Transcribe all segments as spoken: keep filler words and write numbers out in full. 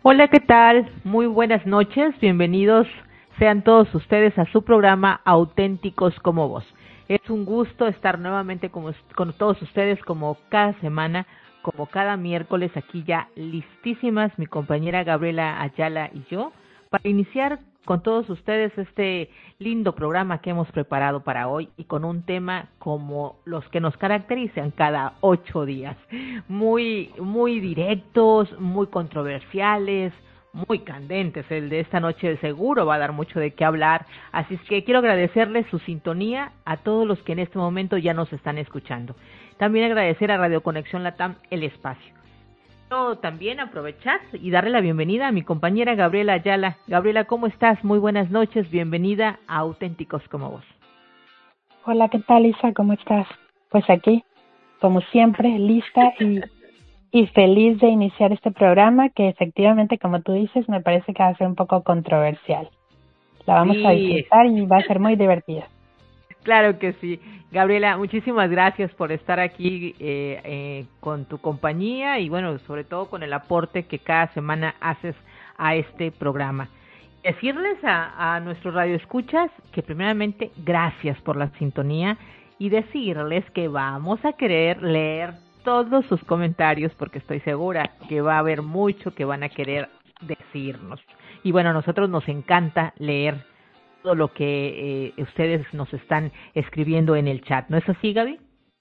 Hola, ¿qué tal? Muy buenas noches, bienvenidos sean todos ustedes a su programa Auténticos como Vos. Es un gusto estar nuevamente con, con todos ustedes como cada semana, como cada miércoles, aquí ya listísimas mi compañera Gabriela Ayala y yo, para iniciar con todos ustedes este lindo programa que hemos preparado para hoy y con un tema como los que nos caracterizan cada ocho días, muy, muy directos, muy controversiales, muy candentes. El de esta noche seguro va a dar mucho de qué hablar, así es que quiero agradecerles su sintonía a todos los que en este momento ya nos están escuchando. También agradecer a Radio Conexión Latam el espacio. Quiero también aprovechar y darle la bienvenida a mi compañera Gabriela Ayala. Gabriela, ¿cómo estás? Muy buenas noches, bienvenida a Auténticos como Vos. Hola, ¿qué tal, Isa? ¿Cómo estás? Pues aquí, como siempre, lista y, y feliz de iniciar este programa que efectivamente, como tú dices, me parece que va a ser un poco controversial. La vamos a Sí, disfrutar y va a ser muy divertida. claro que sí. Gabriela, muchísimas gracias por estar aquí eh, eh, con tu compañía y bueno, sobre todo con el aporte que cada semana haces a este programa. Decirles a, a nuestros radioescuchas que primeramente gracias por la sintonía y decirles que vamos a querer leer todos sus comentarios porque estoy segura que va a haber mucho que van a querer decirnos. Y bueno, a nosotros nos encanta leer todo lo que eh, ustedes nos están escribiendo en el chat. ¿No es así, Gaby?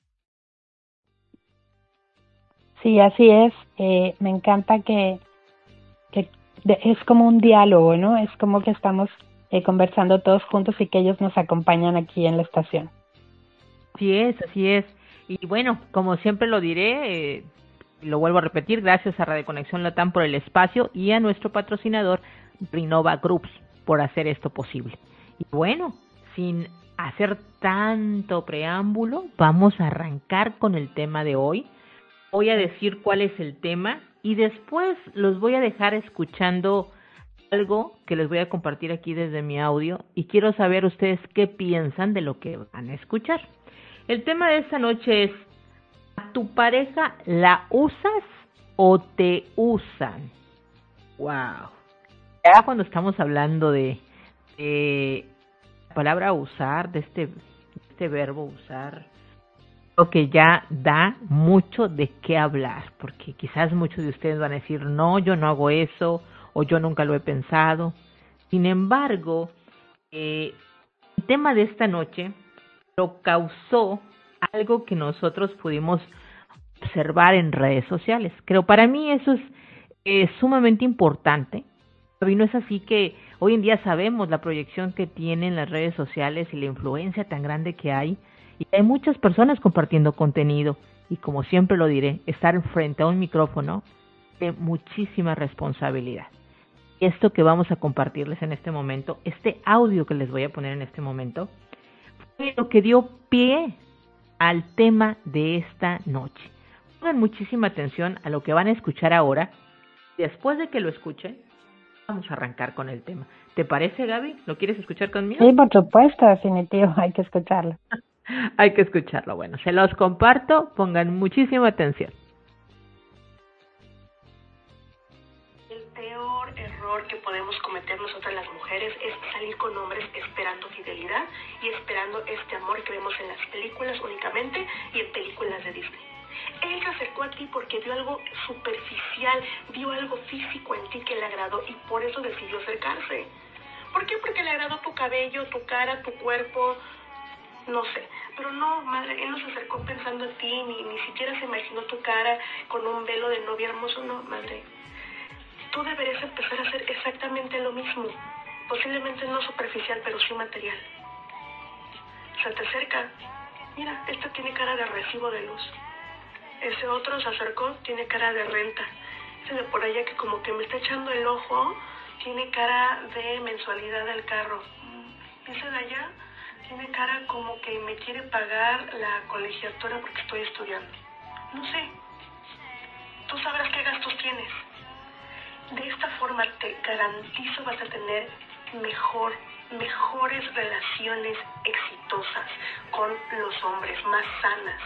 Sí, así es. Eh, me encanta que, que de, es como un diálogo, ¿no? Es como que estamos eh, conversando todos juntos y que ellos nos acompañan aquí en la estación. Así es, así es. Y bueno, como siempre lo diré, eh, lo vuelvo a repetir, gracias a Radio Conexión Latam por el espacio y a nuestro patrocinador Rinova Groups por hacer esto posible. Y bueno, sin hacer tanto preámbulo, vamos a arrancar con el tema de hoy. Voy a decir cuál es el tema y después los voy a dejar escuchando algo que les voy a compartir aquí desde mi audio y quiero saber ustedes qué piensan de lo que van a escuchar. El tema de esta noche es: ¿a tu pareja la usas o te usan? Wow. Ya cuando estamos hablando de, de la palabra usar, de este, de este verbo usar, creo que ya da mucho de qué hablar, porque quizás muchos de ustedes van a decir, no, yo no hago eso, o yo nunca lo he pensado. Sin embargo, eh, el tema de esta noche lo causó algo que nosotros pudimos observar en redes sociales. Creo para mí eso es eh, sumamente importante. Y no es así que hoy en día sabemos la proyección que tienen las redes sociales y la influencia tan grande que hay. Y hay muchas personas compartiendo contenido. Y como siempre lo diré, estar frente a un micrófono de muchísima responsabilidad. Esto que vamos a compartirles en este momento, este audio que les voy a poner en este momento, fue lo que dio pie al tema de esta noche. Pongan muchísima atención a lo que van a escuchar ahora. Después de que lo escuchen, vamos a arrancar con el tema. ¿Te parece, Gaby? ¿Lo quieres escuchar conmigo? Sí, por supuesto, definitivo, hay que escucharlo. Hay que escucharlo. Bueno, se los comparto, pongan muchísima atención. El peor error que podemos cometer nosotras las mujeres es salir con hombres esperando fidelidad y esperando este amor que vemos en las películas únicamente y en películas de Disney. Él se acercó a ti porque vio algo superficial, vio algo físico en ti que le agradó y por eso decidió acercarse. ¿Por qué? Porque le agradó tu cabello, tu cara, tu cuerpo, no sé. Pero no, madre, él no se acercó pensando en ti, ni, ni siquiera se imaginó tu cara con un velo de novia hermoso, no, madre. Tú deberías empezar a hacer exactamente lo mismo. Posiblemente no superficial, pero sí material. Se te acerca. Mira, este tiene cara de recibo de luz. Ese otro se acercó, tiene cara de renta. Ese de por allá que como que me está echando el ojo, tiene cara de mensualidad del carro. Ese de allá tiene cara como que me quiere pagar la colegiatura porque estoy estudiando. No sé. Tú sabrás qué gastos tienes. De esta forma te garantizo vas a tener mejor, mejores relaciones exitosas con los hombres, más sanas.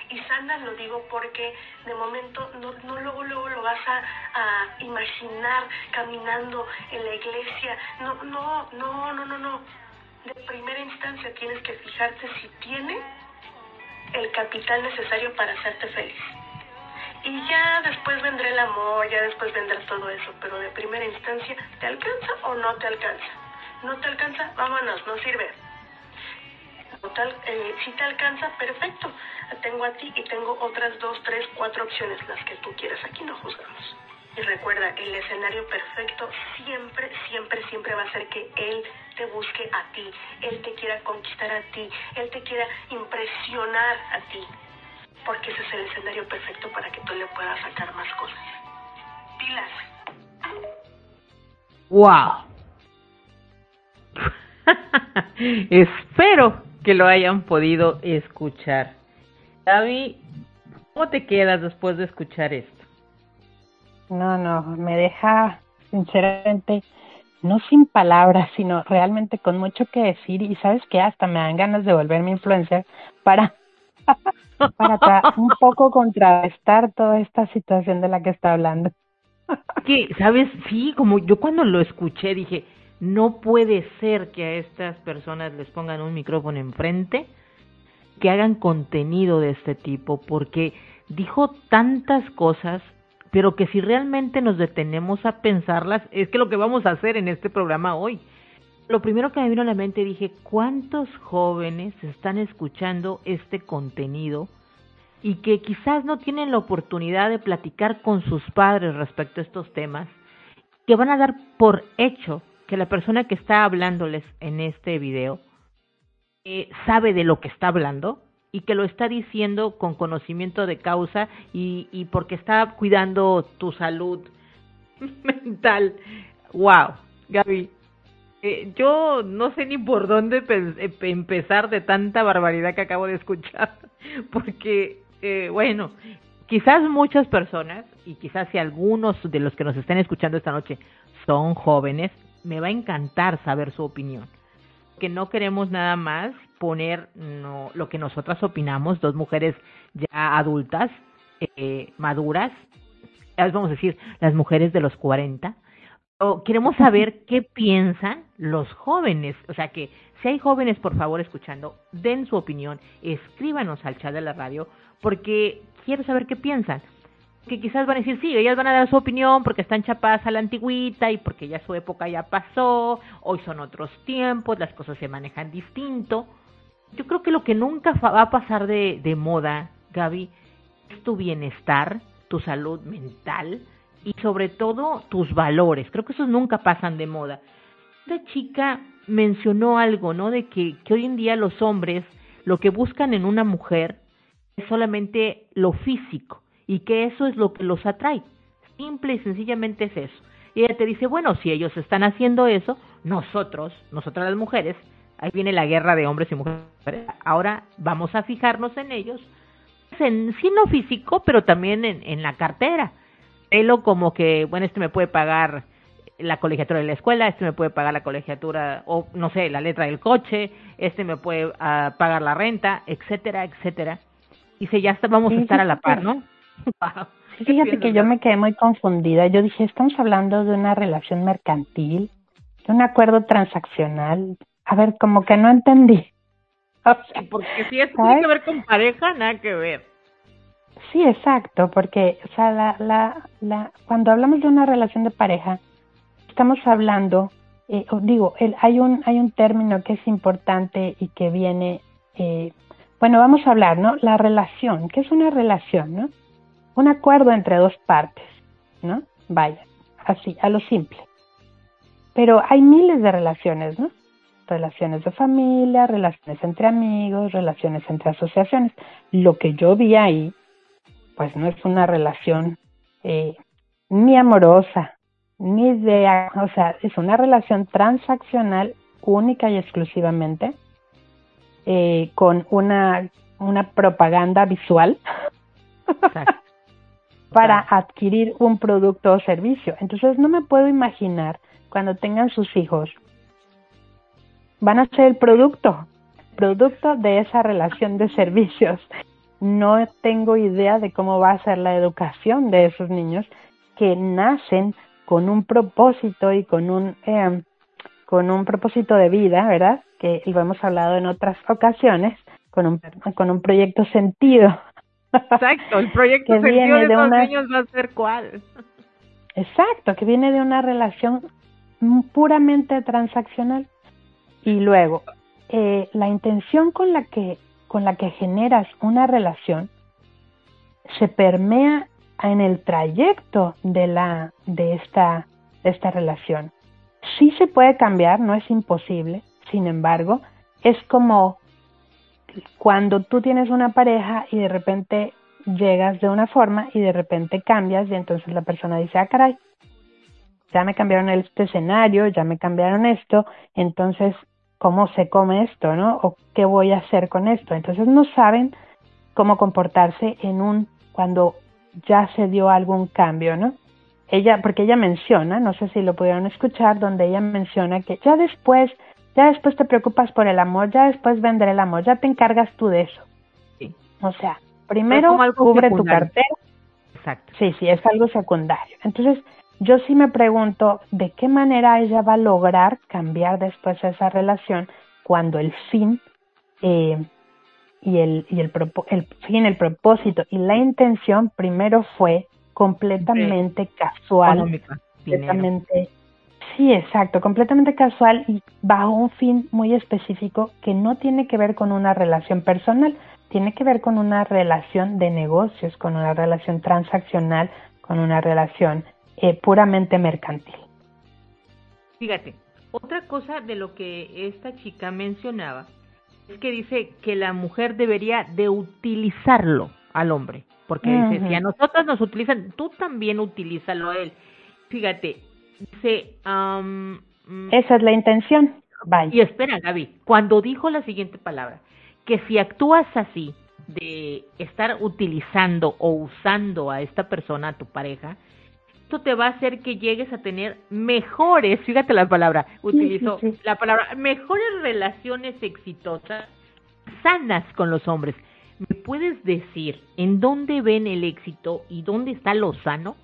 Y sana lo digo porque de momento no, no luego, luego lo vas a, a imaginar caminando en la iglesia. No, no, no, no, no, no. De primera instancia tienes que fijarte si tiene el capital necesario para hacerte feliz. Y ya después vendrá el amor, ya después vendrá todo eso, pero de primera instancia, ¿te alcanza o no te alcanza? ¿No te alcanza? Vámonos, no sirve. No te, eh, si te alcanza, perfecto. Tengo a ti y tengo otras dos, tres, cuatro opciones, las que tú quieras. Aquí no juzgamos. Y recuerda, el escenario perfecto siempre, siempre, siempre va a ser que él te busque a ti, él te quiera conquistar a ti, él te quiera impresionar a ti. Porque ese es el escenario perfecto para que tú le puedas sacar más cosas. Pilas. ¡Wow! Espero que lo hayan podido escuchar. Gaby, ¿cómo te quedas después de escuchar esto? No, no, me deja sinceramente, no sin palabras, sino realmente con mucho que decir. Y sabes que hasta me dan ganas de volverme influencer para... para tra- un poco contrarrestar toda esta situación de la que está hablando. Que, ¿sabes? Sí, como yo cuando lo escuché dije, no puede ser que a estas personas les pongan un micrófono enfrente, que hagan contenido de este tipo, porque dijo tantas cosas, pero que si realmente nos detenemos a pensarlas, es que lo que vamos a hacer en este programa hoy. Lo primero que me vino a la mente, dije, ¿cuántos jóvenes están escuchando este contenido y que quizás no tienen la oportunidad de platicar con sus padres respecto a estos temas, que van a dar por hecho que la persona que está hablándoles en este video eh, sabe de lo que está hablando y que lo está diciendo con conocimiento de causa y, y porque está cuidando tu salud mental? ¡Wow! Gaby, eh, yo no sé ni por dónde pe- empezar de tanta barbaridad que acabo de escuchar, porque, eh, bueno, quizás muchas personas, y quizás si algunos de los que nos estén escuchando esta noche son jóvenes, me va a encantar saber su opinión, que no queremos nada más poner no, lo que nosotras opinamos, dos mujeres ya adultas, eh, maduras, vamos a decir, las mujeres de los cuarenta, o queremos saber qué piensan los jóvenes, o sea que si hay jóvenes, por favor, escuchando, den su opinión, escríbanos al chat de la radio, porque quiero saber qué piensan, que quizás van a decir, sí, ellas van a dar su opinión porque están chapadas a la antigüita y porque ya su época ya pasó, hoy son otros tiempos, las cosas se manejan distinto. Yo creo que lo que nunca va a pasar de, de moda, Gaby, es tu bienestar, tu salud mental, y sobre todo tus valores. Creo que esos nunca pasan de moda. Esta chica mencionó algo, ¿no? De que, que hoy en día los hombres lo que buscan en una mujer es solamente lo físico y que eso es lo que los atrae. Simple y sencillamente es eso. Y ella te dice, bueno, si ellos están haciendo eso, nosotros, nosotras las mujeres, ahí viene la guerra de hombres y mujeres, ahora vamos a fijarnos en ellos, en sí no físico, pero también en, en la cartera. Pelo como que, bueno, este me puede pagar la colegiatura de la escuela, este me puede pagar la colegiatura, o no sé, la letra del coche, este me puede uh, pagar la renta, etcétera, etcétera. Y si ya está, vamos sí, a estar a la par, ¿no? Wow. Sí, fíjate que yo me quedé muy confundida. Yo dije, estamos hablando de una relación mercantil, de un acuerdo transaccional. A ver, como que no entendí. O sea, porque si esto tiene que ver con pareja, nada que ver. Sí, exacto, porque, o sea, la, la, la, cuando hablamos de una relación de pareja, estamos hablando, eh, digo, el, hay un, hay un término que es importante y que viene, eh, bueno, vamos a hablar, ¿no? La relación, ¿qué es una relación, no? Un acuerdo entre dos partes, ¿no? Vaya, así, a lo simple. Pero hay miles de relaciones, ¿no? Relaciones de familia, relaciones entre amigos, relaciones entre asociaciones. Lo que yo vi ahí, pues no es una relación eh, ni amorosa, ni de, o sea, es una relación transaccional única y exclusivamente eh, con una, una propaganda visual para adquirir un producto o servicio. Entonces no me puedo imaginar cuando tengan sus hijos, van a ser el producto, producto de esa relación de servicios. no tengo idea de cómo va a ser la educación de esos niños que nacen con un propósito y con un eh, con un propósito de vida, ¿verdad? Que lo hemos hablado en otras ocasiones, con un con un proyecto sentido. Exacto, el proyecto sentido de esos niños va a ser cuál. Exacto, que viene de una relación puramente transaccional. Y luego, eh, la intención con la que con la que generas una relación se permea en el trayecto de la de esta de esta relación. Sí se puede cambiar, no es imposible. Sin embargo, es como cuando tú tienes una pareja y de repente llegas de una forma y de repente cambias y entonces la persona dice, ah, caray, ya me cambiaron este escenario, ya me cambiaron esto, entonces, ¿cómo se come esto, no? ¿O qué voy a hacer con esto? Entonces no saben cómo comportarse en un, cuando ya se dio algún cambio, ¿no? Ella, porque ella menciona, no sé si lo pudieron escuchar, donde ella menciona que ya después, ya después te preocupas por el amor, ya después vendrá el amor, ya te encargas tú de eso. Sí. O sea, primero cubre secundario. tu cartera. Exacto. Sí, sí, es algo secundario. Entonces, yo sí me pregunto de qué manera ella va a lograr cambiar después esa relación cuando el fin eh, y el y el, propo, el fin, el propósito y la intención primero fue completamente sí. casual, Económica, completamente dinero. Sí, exacto, completamente casual y bajo un fin muy específico que no tiene que ver con una relación personal, tiene que ver con una relación de negocios, con una relación transaccional, con una relación eh, puramente mercantil. Fíjate, otra cosa de lo que esta chica mencionaba es que dice que la mujer debería de utilizarlo al hombre, porque uh-huh. dice, si a nosotros nos utilizan, tú también utilízalo a él. Fíjate, dice... Um, esa es la intención. Bye. Y espera, Gaby, cuando dijo la siguiente palabra, que si actúas así, de estar utilizando o usando a esta persona, a tu pareja, esto te va a hacer que llegues a tener mejores, fíjate la palabra, utilizo sí, sí, sí. la palabra, mejores relaciones exitosas, sanas con los hombres. ¿Me puedes decir en dónde ven el éxito y dónde está lo sano?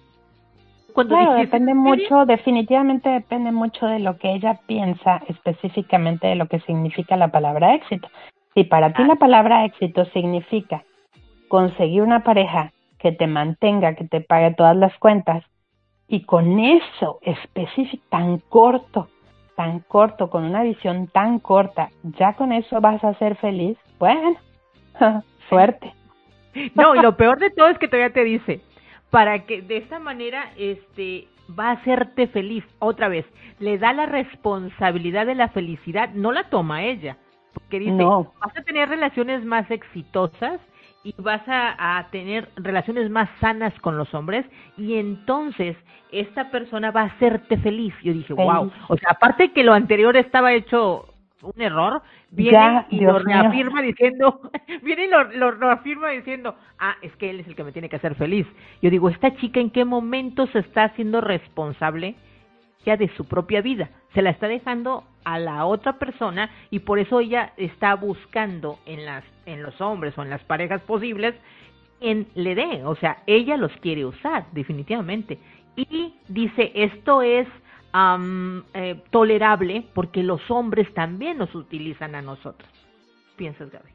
Cuando claro, dijiste, depende mucho, definitivamente depende mucho de lo que ella piensa específicamente de lo que significa la palabra éxito. Si para ti la palabra éxito significa conseguir una pareja que te mantenga, que te pague todas las cuentas, y con eso específico, tan corto, tan corto, con una visión tan corta, ya con eso vas a ser feliz, bueno, suerte. No, y lo peor de todo es que todavía te dice, para que de esta manera este va a hacerte feliz, otra vez, le da la responsabilidad de la felicidad, no la toma ella. Porque dice, no. vas a tener relaciones más exitosas y vas a, a tener relaciones más sanas con los hombres y entonces esta persona va a hacerte feliz. Yo dije, feliz. Wow, o sea, aparte que lo anterior estaba hecho un error, viene ya, y Dios lo reafirma mío. diciendo, viene y lo, lo reafirma diciendo, ah, es que él es el que me tiene que hacer feliz. Yo digo, ¿esta chica en qué momento se está haciendo responsable ya de su propia vida? Se la está dejando a la otra persona y por eso ella está buscando en las en los hombres o en las parejas posibles en le dé, o sea, ella los quiere usar definitivamente y dice esto es um, eh, tolerable porque los hombres también nos utilizan a nosotros. ¿Qué piensas, Gaby?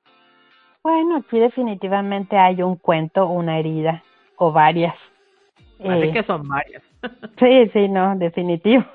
Bueno, aquí definitivamente hay un cuento, una herida o varias. Parece eh, que son varias. Sí, sí, no, definitivo.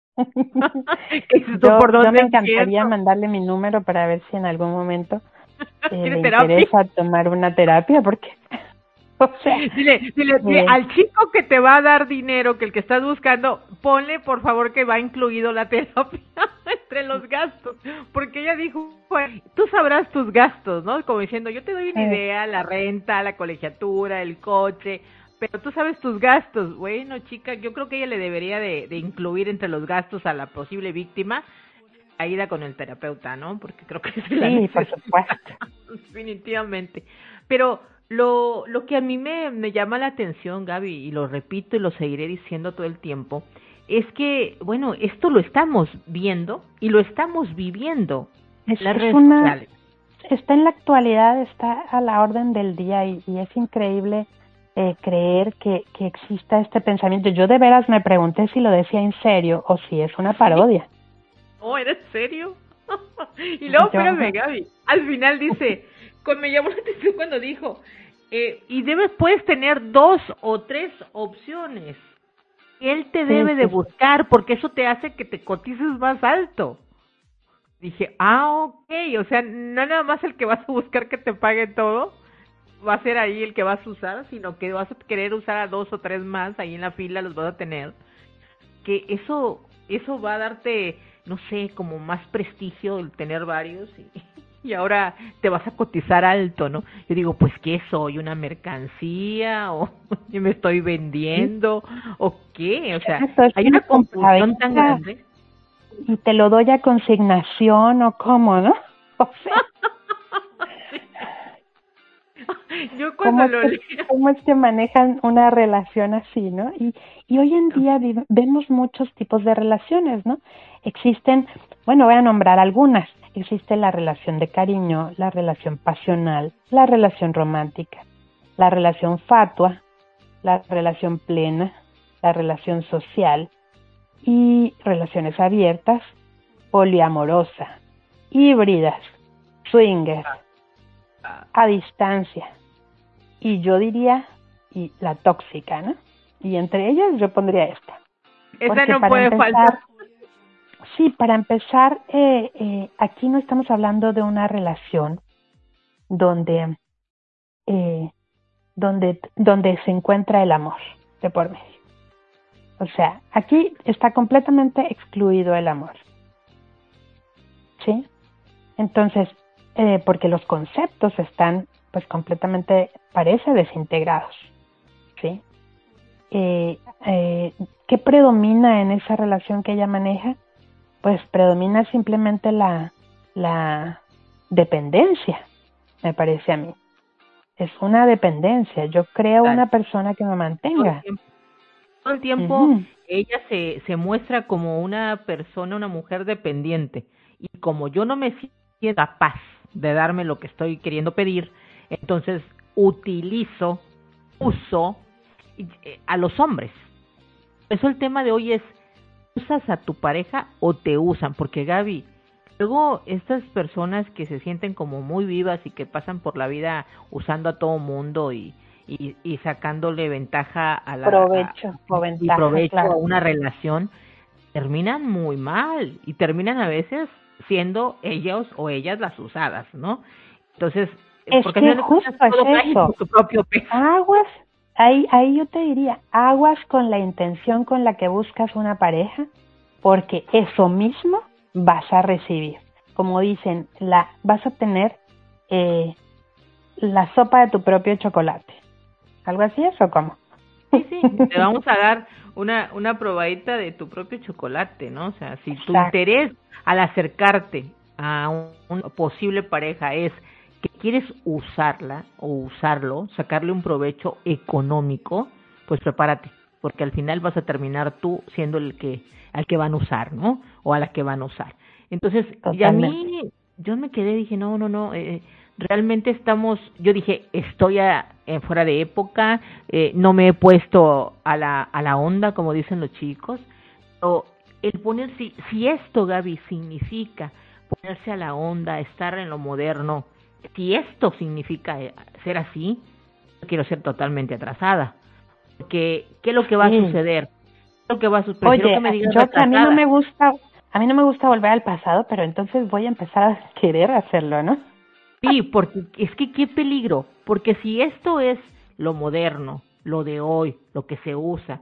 yo, por yo me encantaría entiendo? mandarle mi número para ver si en algún momento eh, le terapia? interesa tomar una terapia, porque o sea, dile, dile, dile eh, al chico que te va a dar dinero, que el que estás buscando, ponle por favor que va incluido la terapia entre los gastos, porque ella dijo, bueno, tú sabrás tus gastos, ¿no? Como diciendo, yo te doy una eh. idea, la renta, la colegiatura, el coche, pero tú sabes tus gastos. Bueno, chica, yo creo que ella le debería de, de incluir entre los gastos a la posible víctima la ida con el terapeuta, ¿no? Porque creo que es la sí, por supuesto. Definitivamente. Pero lo lo que a mí me, me llama la atención, Gaby, y lo repito y lo seguiré diciendo todo el tiempo, es que, bueno, esto lo estamos viendo y lo estamos viviendo en las redes una, sociales. está en la actualidad, está a la orden del día y, y es increíble eh, creer que, que exista este pensamiento. Yo de veras me pregunté si lo decía en serio o si es una parodia. No, ¿era en serio? Y luego, Yo- espérame, Gaby, al final dice, con, me llamó la atención cuando dijo, eh, y debes, puedes tener dos o tres opciones. Él te Sí, debe de sí. buscar, porque eso te hace que te cotices más alto. Dije, ah, ok, o sea, no nada más el que vas a buscar que te pague todo, va a ser ahí el que vas a usar, sino que vas a querer usar a dos o tres más, ahí en la fila los vas a tener. Que eso, eso va a darte, no sé, como más prestigio el tener varios y, y ahora te vas a cotizar alto, ¿no? Yo digo, pues, ¿qué soy? ¿Una mercancía? ¿O me estoy vendiendo? ¿O qué? O sea, Exacto, es hay una confusión tan compraventa grande. y te lo doy a consignación o cómo, ¿no? O sea, Yo ¿cómo cuando es lo que, leí, cómo es que manejan una relación así, ¿no? Y, y hoy en día vi- vemos muchos tipos de relaciones, ¿no? Existen, bueno, voy a nombrar algunas. Existe la relación de cariño, la relación pasional, la relación romántica, la relación fatua, la relación plena, la relación social y relaciones abiertas, poliamorosa, híbridas, swingers, a distancia. Y yo diría, y la tóxica, ¿no? Y entre ellas yo pondría esta. esa Porque no para puede empezar, faltar. sí, para empezar, eh, eh, aquí no estamos hablando de una relación donde, eh, donde, donde se encuentra el amor de por medio. O sea, aquí está completamente excluido el amor. ¿Sí? Entonces, eh, porque los conceptos están, pues, completamente, parece, desintegrados. ¿Sí? Eh, eh, ¿Qué predomina en esa relación que ella maneja? Pues predomina simplemente la, la dependencia, me parece a mí. Es una dependencia. Yo creo una persona que me Todo el mantenga. tiempo, todo el tiempo Ujú. ella se, se muestra como una persona, una mujer dependiente. Y como yo no me siento capaz de darme lo que estoy queriendo pedir, entonces utilizo, uso eh, a los hombres. Por eso el tema de hoy es, ¿usas a tu pareja o te usan? Porque Gaby, luego estas personas que se sienten como muy vivas y que pasan por la vida usando a todo mundo y, y, y sacándole ventaja a la a- Provecho o y ventaja, provecho a claro. una relación, terminan muy mal y terminan a veces siendo ellos o ellas las usadas, ¿no? Entonces, Es porque al que final de cuentas justo es todo cae eso. por tu propio peso. Aguas, ahí, ahí yo te diría, aguas con la intención con la que buscas una pareja, porque eso mismo vas a recibir. Como dicen, la vas a tener eh, la sopa de tu propio chocolate. ¿Algo así es o cómo? Sí, sí, te vamos a dar una, una probadita de tu propio chocolate, ¿no? O sea, si tu Exacto. interés al acercarte a un, una posible pareja es que quieres usarla o usarlo, sacarle un provecho económico, pues prepárate, porque al final vas a terminar tú siendo el que, al que van a usar, ¿no? O a la que van a usar. Entonces, y a Totalmente. mí, yo me quedé, dije, no, no, no, eh, realmente estamos, yo dije, estoy a, eh, fuera de época, eh, no me he puesto a la, a la onda, como dicen los chicos, pero el poner, si, si esto, Gaby, significa ponerse a la onda, estar en lo moderno, si esto significa eh, ser así, yo quiero ser totalmente atrasada, porque ¿qué es lo que va Sí. a suceder? ¿Qué es lo que va a suceder? Prefiero Oye, que me digas yo que a mí no atrasada. me gusta, a mí no me gusta volver al pasado, pero entonces voy a empezar a querer hacerlo, ¿no? Sí, porque es que qué peligro, porque si esto es lo moderno, lo de hoy, lo que se usa,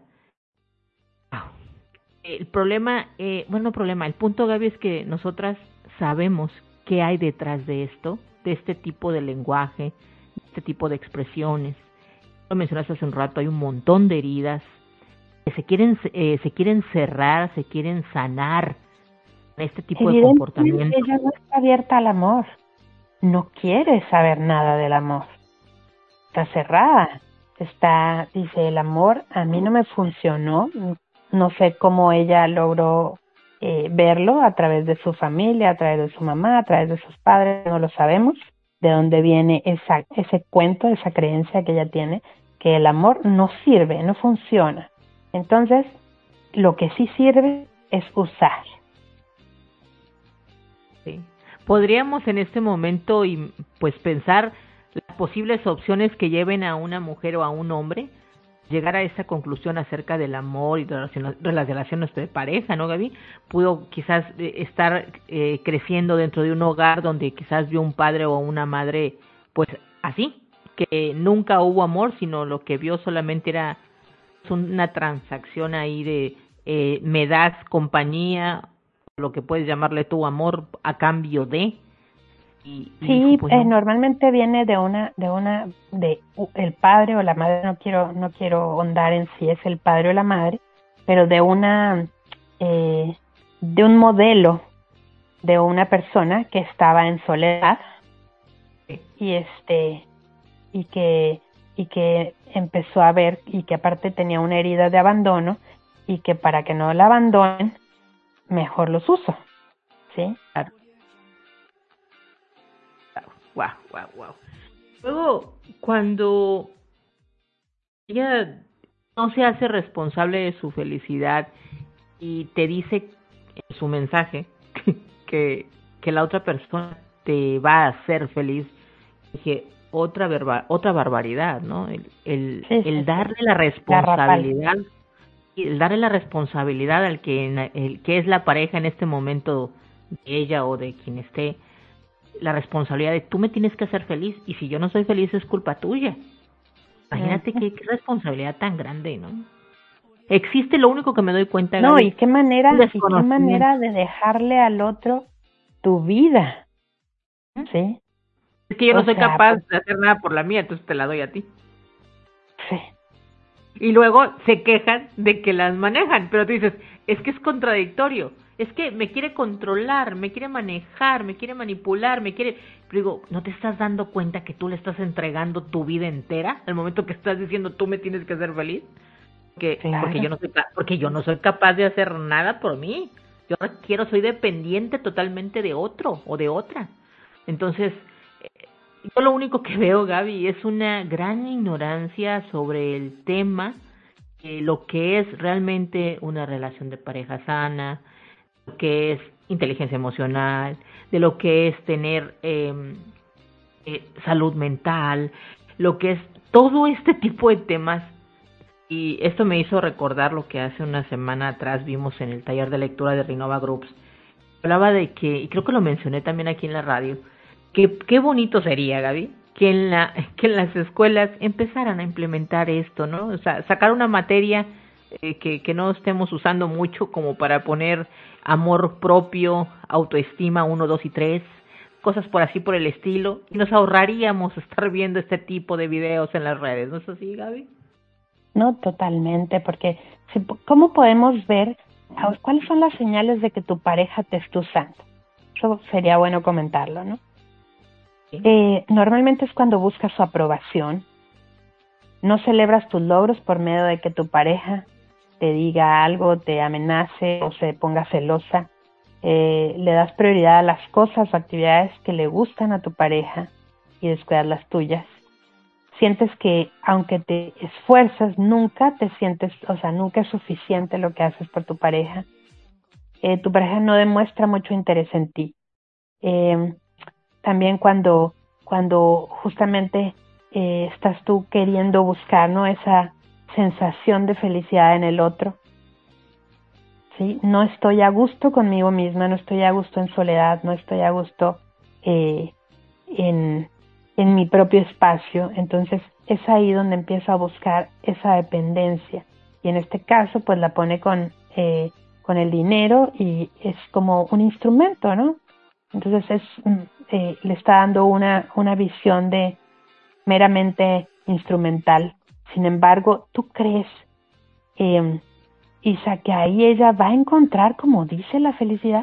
ah, el problema, eh, bueno, no problema, el punto, Gaby, es que nosotras sabemos qué hay detrás de esto, de este tipo de lenguaje, de este tipo de expresiones. Lo mencionaste hace un rato, hay un montón de heridas que se quieren, eh, se quieren cerrar, se quieren sanar en este tipo de Evidentemente comportamiento. ella no está abierta al amor, no quiere saber nada del amor, está cerrada, está, dice, el amor a mí no me funcionó, no sé cómo ella logró eh, verlo a través de su familia, a través de su mamá, a través de sus padres, no lo sabemos, de dónde viene esa, ese cuento, esa creencia que ella tiene, que el amor no sirve, no funciona. Entonces, lo que sí sirve es usar. Sí. Podríamos en este momento y pues pensar las posibles opciones que lleven a una mujer o a un hombre llegar a esa conclusión acerca del amor y de las relaciones de pareja, ¿no, Gaby? Pudo quizás eh, estar eh, creciendo dentro de un hogar donde quizás vio un padre o una madre, pues así, que nunca hubo amor, sino lo que vio solamente era una transacción ahí de eh, me das compañía, lo que puedes llamarle tu amor a cambio de. Y, y sí, dijo, pues, eh, no. normalmente viene de una, de una, de uh, el padre o la madre, no quiero, no quiero ahondar en si es el padre o la madre, pero de una, eh, de un modelo de una persona que estaba en soledad Sí. y este, y que, y que empezó a ver y que aparte tenía una herida de abandono y que para que no la abandonen, mejor los uso, ¿sí? Claro. Wow, wow, wow. Luego, cuando ella no se hace responsable de su felicidad y te dice en su mensaje que, que la otra persona te va a hacer feliz, dije, otra verba, otra barbaridad, ¿no? El, el, Sí, sí, el sí. darle la responsabilidad, el darle la responsabilidad al que, el que es la pareja en este momento de ella o de quien esté, la responsabilidad de tú me tienes que hacer feliz y si yo no soy feliz es culpa tuya. Imagínate qué, qué responsabilidad tan grande, ¿no? Existe, lo único que me doy cuenta, no, Gaby, y qué manera, y qué desconocimiento. manera de dejarle al otro tu vida, ¿sí? Es que yo no O soy sea, capaz pues, de hacer nada por la mía, entonces te la doy a ti. sí. Y luego se quejan de que las manejan, pero tú dices, es que es contradictorio, es que me quiere controlar, me quiere manejar, me quiere manipular, me quiere... Pero digo, ¿no te estás dando cuenta que tú le estás entregando tu vida entera al momento que estás diciendo tú me tienes que hacer feliz? Porque, Claro. porque yo no soy porque yo no soy capaz de hacer nada por mí. Yo quiero, soy dependiente totalmente de otro o de otra. Entonces, eh, yo lo único que veo, Gaby, es una gran ignorancia sobre el tema, eh, lo que es realmente una relación de pareja sana, lo que es inteligencia emocional, de lo que es tener eh, eh, salud mental, lo que es todo este tipo de temas. Y esto me hizo recordar lo que hace una semana atrás vimos en el taller de lectura de Renova Groups. Hablaba de que, y creo que lo mencioné también aquí en la radio, que qué bonito sería, Gaby, que en la que en las escuelas empezaran a implementar esto, ¿no? O sea, sacar una materia eh, que, que no estemos usando mucho como para poner amor propio, autoestima uno, dos y tres, cosas por así por el estilo, y nos ahorraríamos estar viendo este tipo de videos en las redes, ¿no es así, Gaby? No, totalmente, porque si, ¿cómo podemos ver cuáles son las señales de que tu pareja te está usando? Eso sería bueno comentarlo, ¿no? Sí. Eh, normalmente es cuando buscas su aprobación, no celebras tus logros por medio de que tu pareja te diga algo, te amenace o se ponga celosa, eh, le das prioridad a las cosas o actividades que le gustan a tu pareja y descuidas las tuyas. Sientes que aunque te esfuerzas, nunca te sientes, o sea, nunca es suficiente lo que haces por tu pareja. Eh, tu pareja no demuestra mucho interés en ti. Eh, también cuando, cuando justamente eh, estás tú queriendo buscar, ¿no? Esa sensación de felicidad en el otro. ¿Sí? No estoy a gusto conmigo misma, no estoy a gusto en soledad, no estoy a gusto eh, en... en mi propio espacio, entonces es ahí donde empiezo a buscar esa dependencia y en este caso pues la pone con eh, con el dinero y es como un instrumento, ¿no? Entonces es eh, le está dando una una visión de meramente instrumental. Sin embargo, ¿tú crees, eh, Isa, que ahí ella va a encontrar, como dice, la felicidad?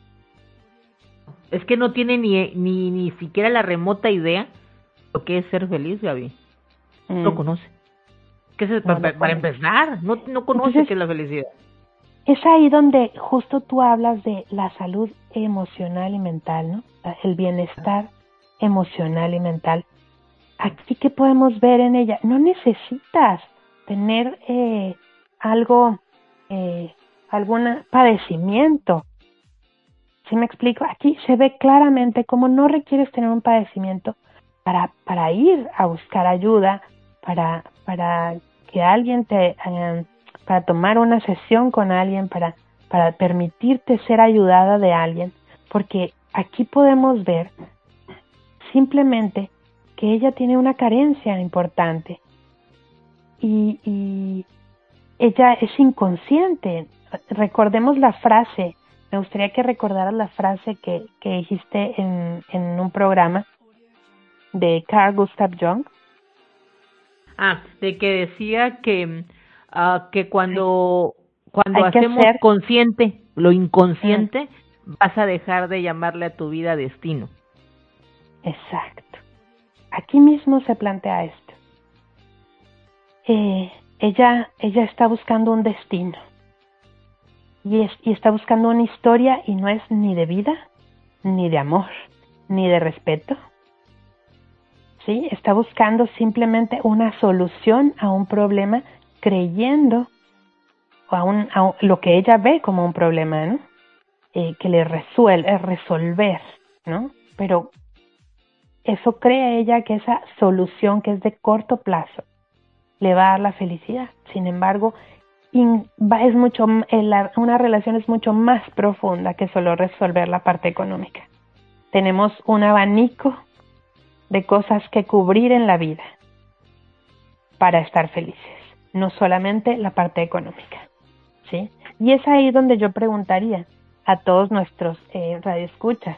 Es que no tiene ni ni ni siquiera la remota idea lo que es ser feliz, Gaby. No Mm. lo conoce. ¿Qué es No para, lo para conoce. empezar? No no conoce Entonces, qué es la felicidad. es ahí donde justo tú hablas de la salud emocional y mental, ¿no? El bienestar emocional y mental. Aquí, ¿qué podemos ver en ella? No necesitas tener eh, algo, eh, algún padecimiento. ¿Sí me explico? Aquí se ve claramente cómo no requieres tener un padecimiento para, para ir a buscar ayuda, para, para que alguien te, eh, para tomar una sesión con alguien, para, para permitirte ser ayudada de alguien, porque aquí podemos ver simplemente que ella tiene una carencia importante y, y ella es inconsciente. Recordemos la frase, me gustaría que recordaras la frase que, que dijiste en, en un programa de Carl Gustav Jung. Ah, de que decía que, uh, que cuando, cuando Hay que hacemos hacer... consciente lo inconsciente, mm. vas a dejar de llamarle a tu vida destino. Exacto. Aquí mismo se plantea esto. Eh, ella, ella está buscando un destino. Y, es, y está buscando una historia y no es ni de vida, ni de amor, ni de respeto. ¿Sí? Está buscando simplemente una solución a un problema, creyendo a, un, a un, lo que ella ve como un problema, ¿no? Eh, que le resuelve, resolver, ¿no? Pero eso cree ella que esa solución que es de corto plazo le va a dar la felicidad. Sin embargo, in, va, es mucho, la, una relación es mucho más profunda que solo resolver la parte económica. Tenemos un abanico de cosas que cubrir en la vida para estar felices, no solamente la parte económica, ¿sí? Y es ahí donde yo preguntaría a todos nuestros eh, radioescuchas,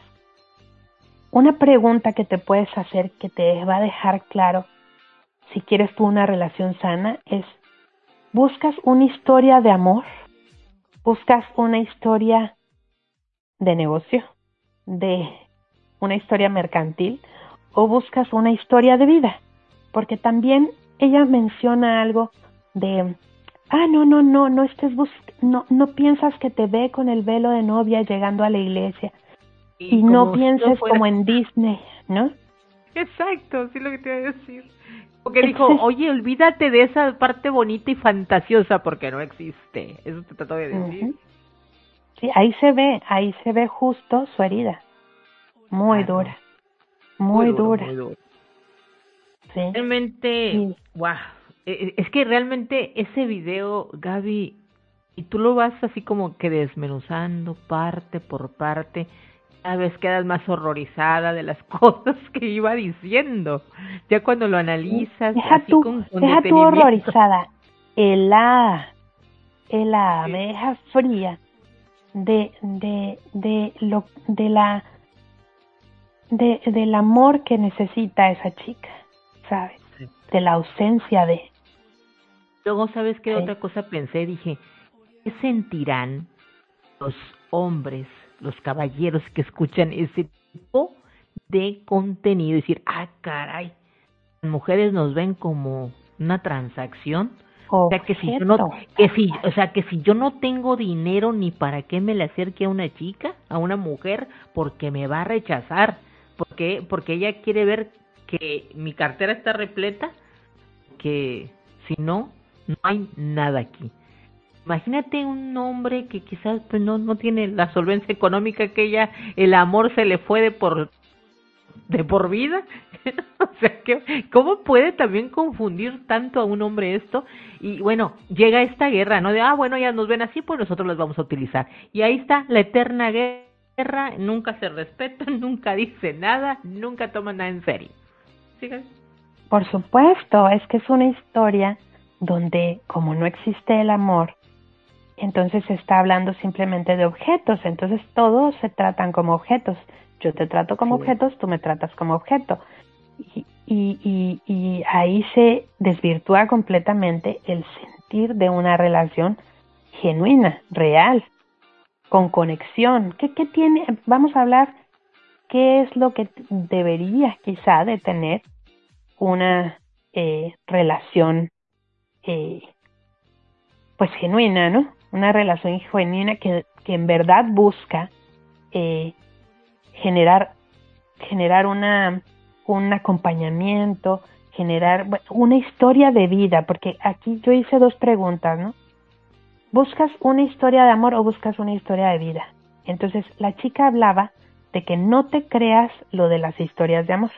una pregunta que te puedes hacer que te va a dejar claro si quieres tú una relación sana es: ¿buscas una historia de amor? ¿Buscas una historia de negocio? ¿De una historia mercantil? ¿O buscas una historia de vida? Porque también ella menciona algo de, ah, no, no, no, no estés bus no, no piensas que te ve con el velo de novia llegando a la iglesia. Y, y no pienses no como en Disney, ¿no? Exacto, sí lo que te iba a decir. Porque dijo, oye, olvídate de esa parte bonita y fantasiosa porque no existe. Eso te trató de decir. Uh-huh. Sí, ahí se ve, ahí se ve justo su herida. Muy ah, dura, muy, muy duro, dura. Muy duro. Sí. Realmente, sí. Wow. Es que realmente ese video, Gaby, y tú lo vas así como que desmenuzando parte por parte, cada vez quedas más horrorizada de las cosas que iba diciendo. Ya cuando lo analizas, deja así tú, con, con deja tú horrorizada, helada, helada, sí. Me deja fría de, de, de lo, de la, de, del amor que necesita esa chica, ¿sabes? Sí. De la ausencia de. Luego, ¿sabes qué sí. otra cosa pensé? Dije, ¿qué sentirán los hombres, los caballeros que escuchan ese tipo de contenido? Y decir, ah, caray, las mujeres nos ven como una transacción. O sea, que si yo no, que si, o sea, que si yo no tengo dinero, ni para qué me le acerque a una chica, a una mujer, porque me va a rechazar. ¿Por qué? Porque ella quiere ver que mi cartera está repleta, que si no, no hay nada aquí. Imagínate un hombre que quizás pues no no tiene la solvencia económica que ella, el amor se le fue de por de por vida. O sea, que ¿cómo puede también confundir tanto a un hombre esto? Y bueno, llega esta guerra, ¿no? De, ah, bueno, ya nos ven así, pues nosotros las vamos a utilizar. Y ahí está la eterna guerra, nunca se respetan, nunca dicen nada, nunca toman nada en serio. ¿Sigan? Por supuesto, es que es una historia donde, como no existe el amor, entonces se está hablando simplemente de objetos, entonces todos se tratan como objetos. Yo te trato como sí. objetos, tú me tratas como objeto. Y, y, y, y ahí se desvirtúa completamente el sentir de una relación genuina, real, con conexión. ¿Qué, qué tiene? Vamos a hablar qué es lo que debería quizá de tener una eh, relación eh, pues genuina, ¿no? una relación genuina que, que en verdad busca eh, generar, generar una, un acompañamiento, generar una historia de vida, porque aquí yo hice dos preguntas, ¿no? ¿Buscas una historia de amor o buscas una historia de vida? Entonces la chica hablaba de que no te creas lo de las historias de amor.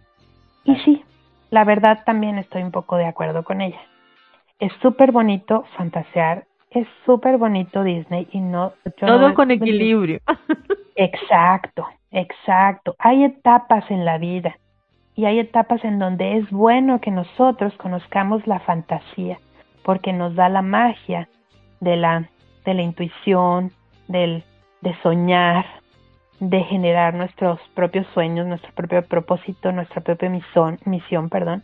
Y sí, la verdad también estoy un poco de acuerdo con ella. Es súper bonito fantasear, es súper bonito Disney y no... Yo Todo no con equilibrio. Exacto, exacto. Hay etapas en la vida y hay etapas en donde es bueno que nosotros conozcamos la fantasía porque nos da la magia de la, de la intuición, del, de soñar, de generar nuestros propios sueños, nuestro propio propósito, nuestra propia misión, misión, perdón.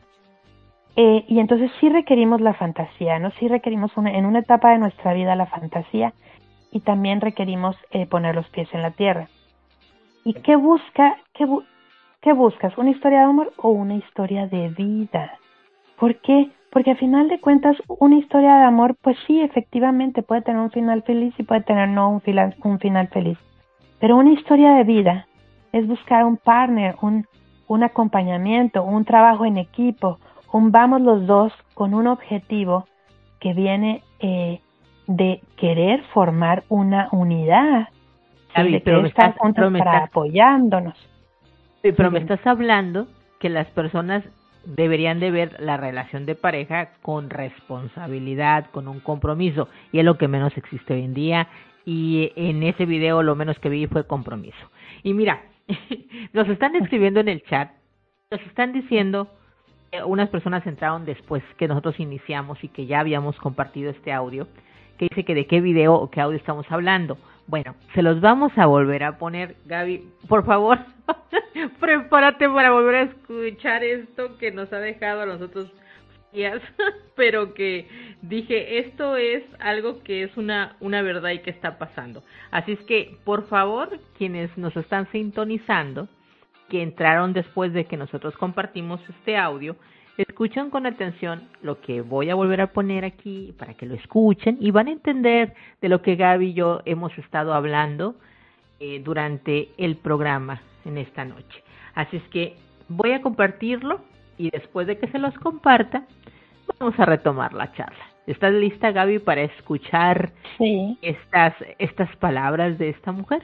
Eh, y entonces sí requerimos la fantasía, ¿no? Sí requerimos una, en una etapa de nuestra vida la fantasía y también requerimos eh, poner los pies en la tierra. ¿Y qué busca, qué, bu qué buscas? ¿Una historia de amor o una historia de vida? ¿Por qué? Porque al final de cuentas una historia de amor, pues sí, efectivamente puede tener un final feliz y puede tener no un final, un final feliz. Pero una historia de vida es buscar un partner, un, un acompañamiento, un trabajo en equipo, un vamos los dos con un objetivo que viene eh, de querer formar una unidad, ¿sí? Gaby, De pero querer me estar estás, juntos pero me para estás, apoyándonos. sí, pero me Dime. estás hablando que las personas deberían de ver la relación de pareja con responsabilidad, con un compromiso, y es lo que menos existe hoy en día, y en ese video lo menos que vi fue compromiso. Y mira, nos están escribiendo en el chat, nos están diciendo, eh, unas personas entraron después que nosotros iniciamos y que ya habíamos compartido este audio, que dice que de qué video o qué audio estamos hablando. Bueno, se los vamos a volver a poner, Gaby, por favor, prepárate para volver a escuchar esto que nos ha dejado a los otros días, pero que dije, esto es algo que es una, una verdad y que está pasando. Así es que, por favor, quienes nos están sintonizando, que entraron después de que nosotros compartimos este audio, escuchan con atención lo que voy a volver a poner aquí para que lo escuchen y van a entender de lo que Gaby y yo hemos estado hablando eh, durante el programa en esta noche. Así es que voy a compartirlo y después de que se los comparta, vamos a retomar la charla. ¿Estás lista, Gaby, para escuchar Sí. estas, estas palabras de esta mujer?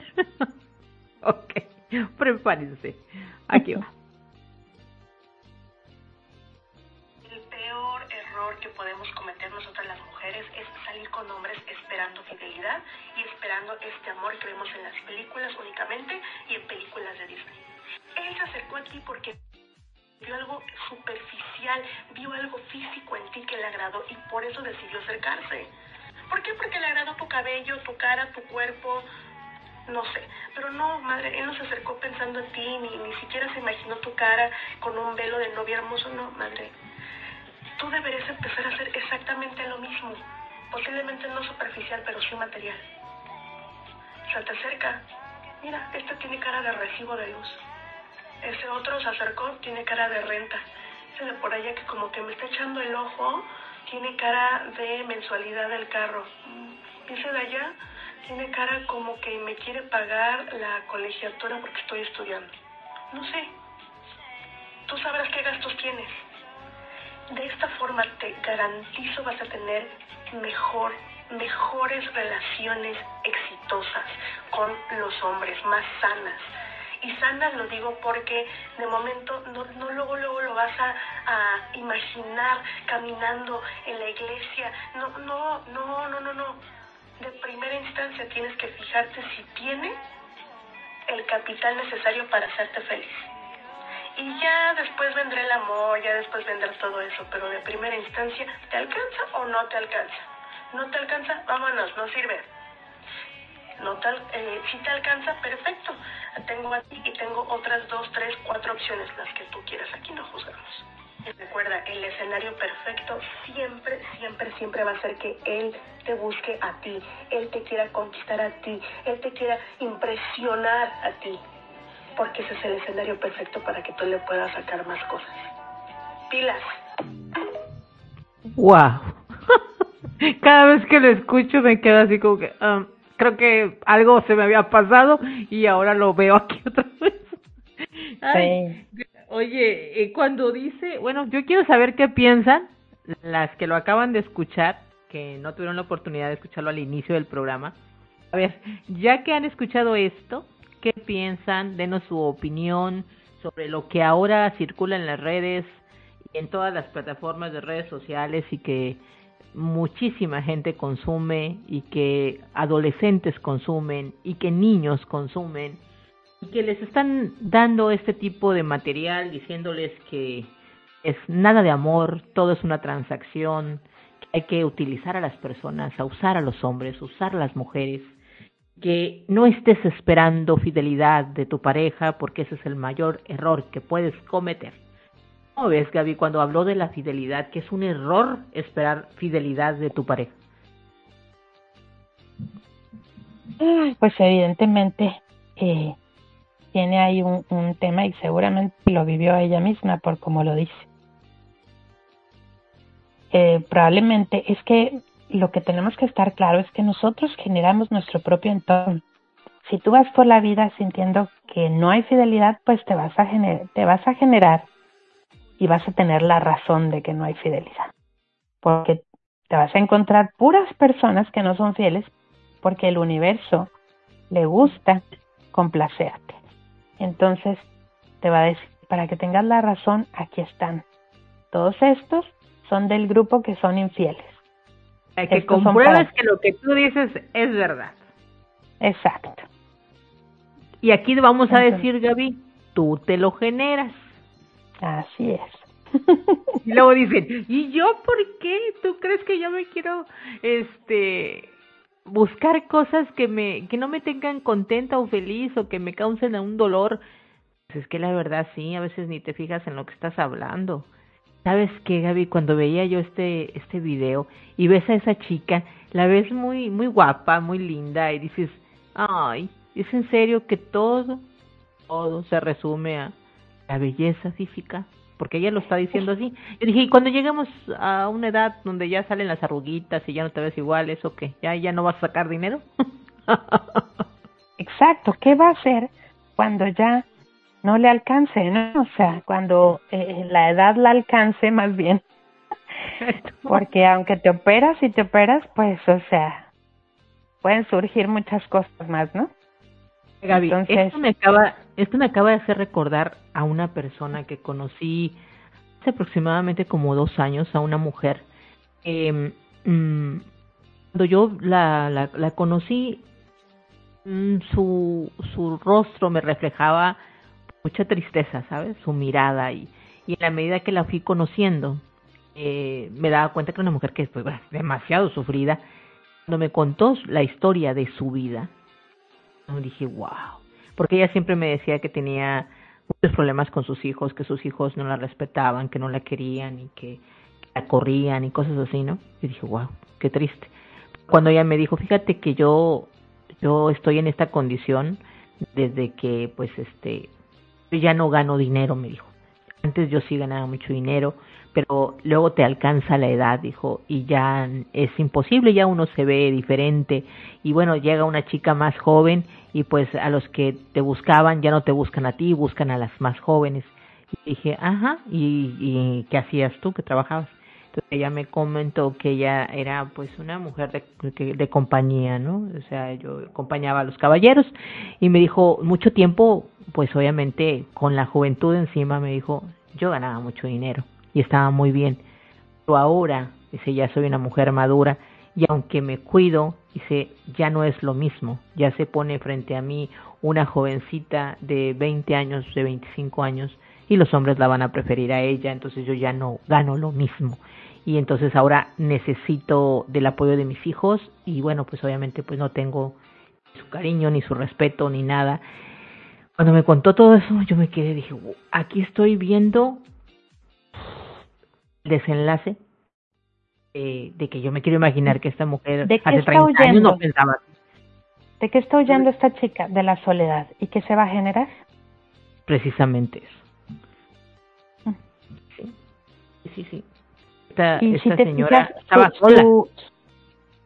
Ok, prepárense. Aquí va. El peor error que podemos cometer nosotras las mujeres es salir con hombres esperando fidelidad y esperando este amor que vemos en las películas únicamente y en películas de Disney. Él se acercó a ti porque vio algo superficial, vio algo físico en ti que le agradó y por eso decidió acercarse. ¿Por qué? Porque le agradó tu cabello, tu cara, tu cuerpo, no sé. Pero no, madre, él no se acercó pensando en ti, ni, ni siquiera se imaginó tu cara con un velo de novia hermoso, no, madre. Tú deberías empezar a hacer exactamente lo mismo. Posiblemente no superficial, pero sí material. Se te acerca. Mira, este tiene cara de recibo de luz. Ese otro se acercó, tiene cara de renta. Ese de por allá que como que me está echando el ojo, tiene cara de mensualidad del carro. Y ese de allá tiene cara como que me quiere pagar la colegiatura porque estoy estudiando. No sé. Tú sabrás qué gastos tienes. De esta forma te garantizo vas a tener mejor, mejores relaciones exitosas con los hombres, más sanas. Y sanas lo digo porque de momento no, no luego, luego lo vas a, a imaginar caminando en la iglesia. No, no, no, no, no, no. De primera instancia tienes que fijarte si tiene el capital necesario para hacerte feliz. Y ya después vendrá el amor, ya después vendrá todo eso, pero de primera instancia, ¿te alcanza o no te alcanza? ¿No te alcanza? Vámonos, no sirve. No te, eh, si te alcanza, perfecto. Tengo a ti y tengo otras dos, tres, cuatro opciones, las que tú quieras. Aquí no juzgamos. Recuerda, el escenario perfecto siempre, siempre, siempre va a ser que él te busque a ti, él te quiera conquistar a ti, él te quiera impresionar a ti. Porque ese es el escenario perfecto para que tú le puedas sacar más cosas. ¡Pilas! ¡Wow! Cada vez que lo escucho me quedo así como que um, creo que algo se me había pasado y ahora lo veo aquí otra vez. Ay, Sí. oye, eh, cuando dice, bueno, yo quiero saber qué piensan las que lo acaban de escuchar, que no tuvieron la oportunidad de escucharlo al inicio del programa. A ver, ya que han escuchado esto, ¿qué piensan? Denos su opinión sobre lo que ahora circula en las redes y en todas las plataformas de redes sociales y que muchísima gente consume y que adolescentes consumen y que niños consumen y que les están dando este tipo de material diciéndoles que es nada de amor, todo es una transacción, que hay que utilizar a las personas, a usar a los hombres, usar a las mujeres, que no estés esperando fidelidad de tu pareja porque ese es el mayor error que puedes cometer. ¿Cómo ves, Gaby, cuando habló de la fidelidad, que es un error esperar fidelidad de tu pareja? Pues evidentemente eh, tiene ahí un, un tema y seguramente lo vivió ella misma por como lo dice. Eh, probablemente es que lo que tenemos que estar claro es que nosotros generamos nuestro propio entorno. Si tú vas por la vida sintiendo que no hay fidelidad, pues te vas a gener- te vas a generar y vas a tener la razón de que no hay fidelidad. Porque te vas a encontrar puras personas que no son fieles porque el universo le gusta complacerte. Entonces te va a decir, para que tengas la razón, aquí están. Todos estos son del grupo que son infieles. Para que Estos compruebes para... que lo que tú dices es verdad. Exacto. Y aquí vamos a Entonces, decir, Gaby, tú te lo generas. así es. Y luego dicen, ¿y yo por qué? ¿Tú crees que yo me quiero, este, buscar cosas que me, que no me tengan contenta o feliz o que me causen un dolor? Pues es que la verdad sí, a veces ni te fijas en lo que estás hablando. ¿Sabes qué, Gaby? Cuando veía yo este, este video y ves a esa chica, la ves muy, muy guapa, muy linda y dices, ay, ¿es en serio que todo, todo se resume a la belleza física? Porque ella lo está diciendo así. Yo dije, y cuando lleguemos a una edad donde ya salen las arruguitas y ya no te ves igual, ¿eso qué? ¿Ya, ya no vas a sacar dinero? Exacto. ¿Qué va a hacer cuando ya no le alcance, ¿no? O sea, cuando eh, la edad la alcance más bien. Porque aunque te operas y te operas, pues, o sea, pueden surgir muchas cosas más, ¿no? Gaby, Entonces, esto me acaba, esto me acaba de hacer recordar a una persona que conocí hace aproximadamente como dos años, a una mujer. Eh, mm, cuando yo la, la, la conocí, mm, su, su rostro me reflejaba mucha tristeza, ¿sabes? Su mirada y, y en la medida que la fui conociendo, eh, me daba cuenta que era una mujer que pues, bueno, demasiado sufrida. Cuando me contó la historia de su vida, dije, wow, porque ella siempre me decía que tenía muchos problemas con sus hijos, que sus hijos no la respetaban, que no la querían y que la corrían y cosas así, ¿no? Y dije, wow, qué triste. Cuando ella me dijo, fíjate que yo yo estoy en esta condición desde que, pues, este, yo ya no gano dinero, me dijo. Antes yo sí ganaba mucho dinero, pero luego te alcanza la edad, dijo, y ya es imposible, ya uno se ve diferente, y bueno, llega una chica más joven, y pues a los que te buscaban ya no te buscan a ti, buscan a las más jóvenes. Y dije, ajá, ¿y, y qué hacías tú, que trabajabas? Entonces ella me comentó que ella era pues una mujer de, de compañía, ¿no? O sea, yo acompañaba a los caballeros, y me dijo, mucho tiempo, pues obviamente con la juventud encima, me dijo, yo ganaba mucho dinero y estaba muy bien, pero ahora, dice, ya soy una mujer madura y aunque me cuido, dice, ya no es lo mismo, ya se pone frente a mí una jovencita de veinte años, de veinticinco años, y los hombres la van a preferir a ella, entonces yo ya no gano lo mismo, y entonces ahora necesito del apoyo de mis hijos, y bueno, pues obviamente pues no tengo su cariño, ni su respeto, ni nada. Cuando me contó todo eso, yo me quedé, dije, aquí estoy viendo el desenlace eh, de que yo me quiero imaginar que esta mujer ¿de qué hace está treinta años huyendo? no pensaba así. ¿De qué está huyendo esta chica? De la soledad. ¿Y qué se va a generar? Precisamente eso. Sí, sí, sí. Esta, Y esta si te señora fijas, estaba su, sola. su,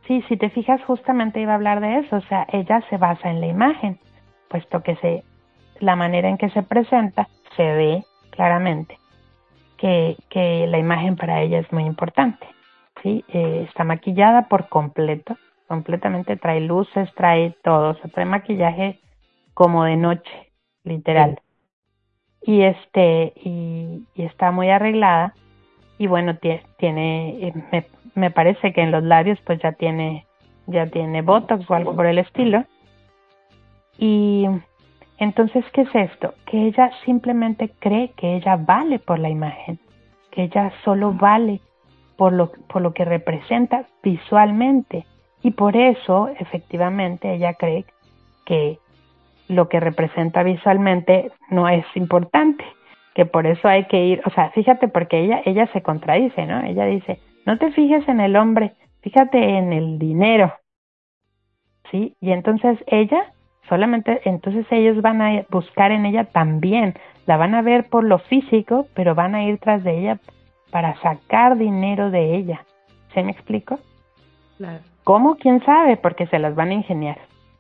Sí, si te fijas, justamente iba a hablar de eso, o sea, ella se basa en la imagen, puesto que se, la manera en que se presenta se ve claramente que, que la imagen para ella es muy importante, ¿sí? Eh, está maquillada por completo, completamente, trae luces, trae todo, o sea, trae maquillaje como de noche, literal. Sí. Y este, y, y está muy arreglada, y bueno, tie- tiene, eh, me, me parece que en los labios pues ya tiene, ya tiene Botox o algo por el estilo. Y entonces, ¿qué es esto? Que ella simplemente cree que ella vale por la imagen, que ella solo vale por lo, por lo que representa visualmente. Y por eso, efectivamente, ella cree que lo que representa visualmente no es importante, que por eso hay que ir, o sea, fíjate, porque ella, ella se contradice, ¿no? Ella dice, no te fijes en el hombre, fíjate en el dinero, ¿sí? Y entonces ella, solamente, entonces ellos van a buscar en ella también, la van a ver por lo físico, pero van a ir tras de ella para sacar dinero de ella. ¿Se me explico? Claro. ¿Cómo? ¿Quién sabe? Porque se las van a ingeniar.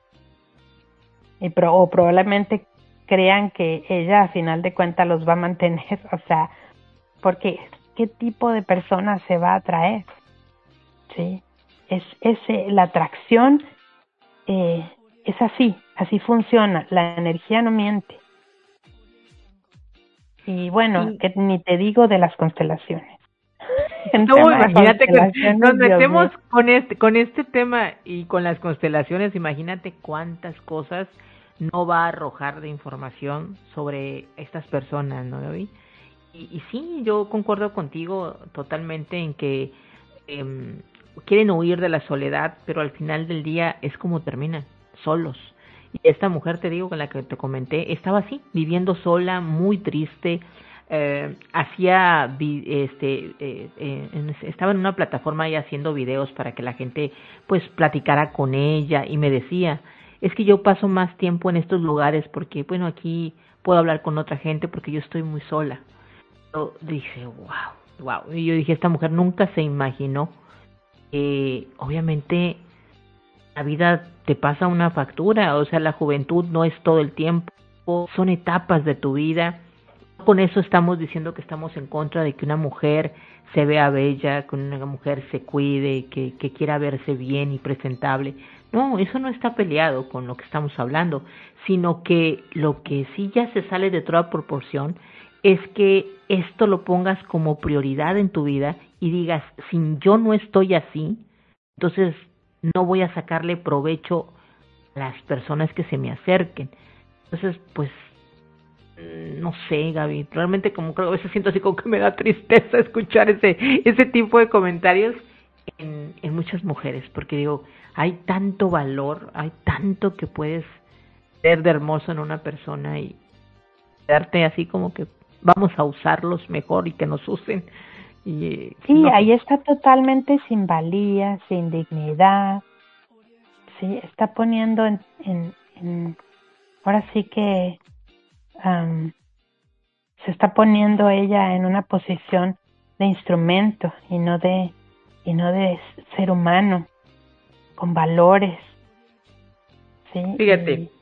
Y pro, o probablemente crean que ella a final de cuentas los va a mantener, o sea, porque ¿qué tipo de persona se va a atraer? ¿Sí? Es, es eh, la atracción eh, es así, así funciona, la energía no miente. Y bueno, Sí. que ni te digo de las constelaciones. En No, tema de imagínate que nos constelaciones, Dios metemos mío. con este con este tema y con las constelaciones, imagínate cuántas cosas no va a arrojar de información sobre estas personas, ¿no, Gaby? Y, y sí, yo concuerdo contigo totalmente en que eh, quieren huir de la soledad, pero al final del día es como terminan, solos. Y esta mujer, te digo, con la que te comenté, estaba así, viviendo sola, muy triste, eh, hacía, este, eh, eh, en, estaba en una plataforma ahí haciendo videos para que la gente, pues, platicara con ella, y me decía, es que yo paso más tiempo en estos lugares porque, bueno, aquí puedo hablar con otra gente porque yo estoy muy sola. Yo dije, wow, wow, y yo dije, esta mujer nunca se imaginó que, obviamente, la vida te pasa una factura, o sea, la juventud no es todo el tiempo, son etapas de tu vida. Con eso estamos diciendo que estamos en contra de que una mujer se vea bella, que una mujer se cuide, que, que quiera verse bien y presentable. No, eso no está peleado con lo que estamos hablando, sino que lo que sí ya se sale de toda proporción es que esto lo pongas como prioridad en tu vida y digas, si yo no estoy así, entonces no voy a sacarle provecho a las personas que se me acerquen. Entonces, pues, no sé, Gaby, realmente como creo que a veces siento así como que me da tristeza escuchar ese ese tipo de comentarios en, en muchas mujeres, porque digo, hay tanto valor, hay tanto que puedes ver de hermoso en una persona y darte así como que vamos a usarlos mejor y que nos usen. Y Sí, no ahí sé. está totalmente sin valía, sin dignidad, sí, está poniendo en, en, en ahora sí que um, se está poniendo ella en una posición de instrumento y no de y no de ser humano con valores, sí. Fíjate, Y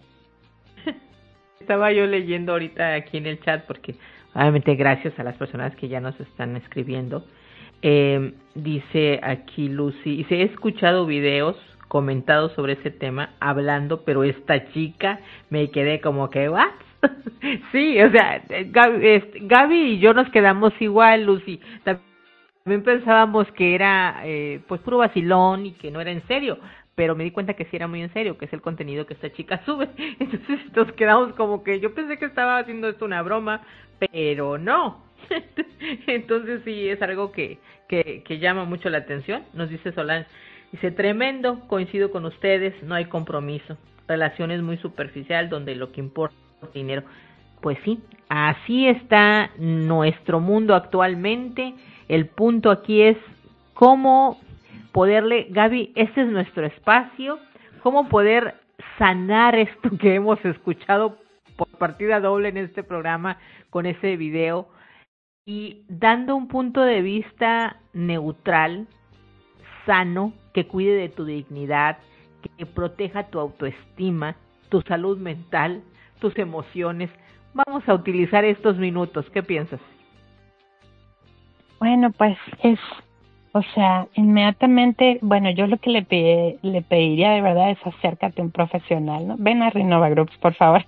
estaba yo leyendo ahorita aquí en el chat porque obviamente gracias a las personas que ya nos están escribiendo. Eh, dice aquí Lucy, dice, he escuchado videos comentados sobre ese tema hablando, pero esta chica me quedé como que, ¿what? Sí, o sea, Gaby, este, Gaby y yo nos quedamos igual, Lucy. También pensábamos que era eh, pues puro vacilón y que no era en serio, pero me di cuenta que sí era muy en serio, que es el contenido que esta chica sube. Entonces nos quedamos como que yo pensé que estaba haciendo esto una broma, pero no. Entonces sí es algo que, que, que llama mucho la atención. Nos dice Solange, dice, tremendo, coincido con ustedes, no hay compromiso, relaciones muy superficial donde lo que importa es dinero. Pues sí, así está nuestro mundo actualmente. El punto aquí es cómo poderle, Gaby, este es nuestro espacio, cómo poder sanar esto que hemos escuchado por partida doble en este programa con ese video y dando un punto de vista neutral, sano, que cuide de tu dignidad, que proteja tu autoestima, tu salud mental, tus emociones. Vamos a utilizar estos minutos. ¿Qué piensas? Bueno, pues es, o sea, inmediatamente, bueno, yo lo que le, pide, le pediría de verdad es acércate a un profesional, ¿no? Ven a Renova Groups, por favor.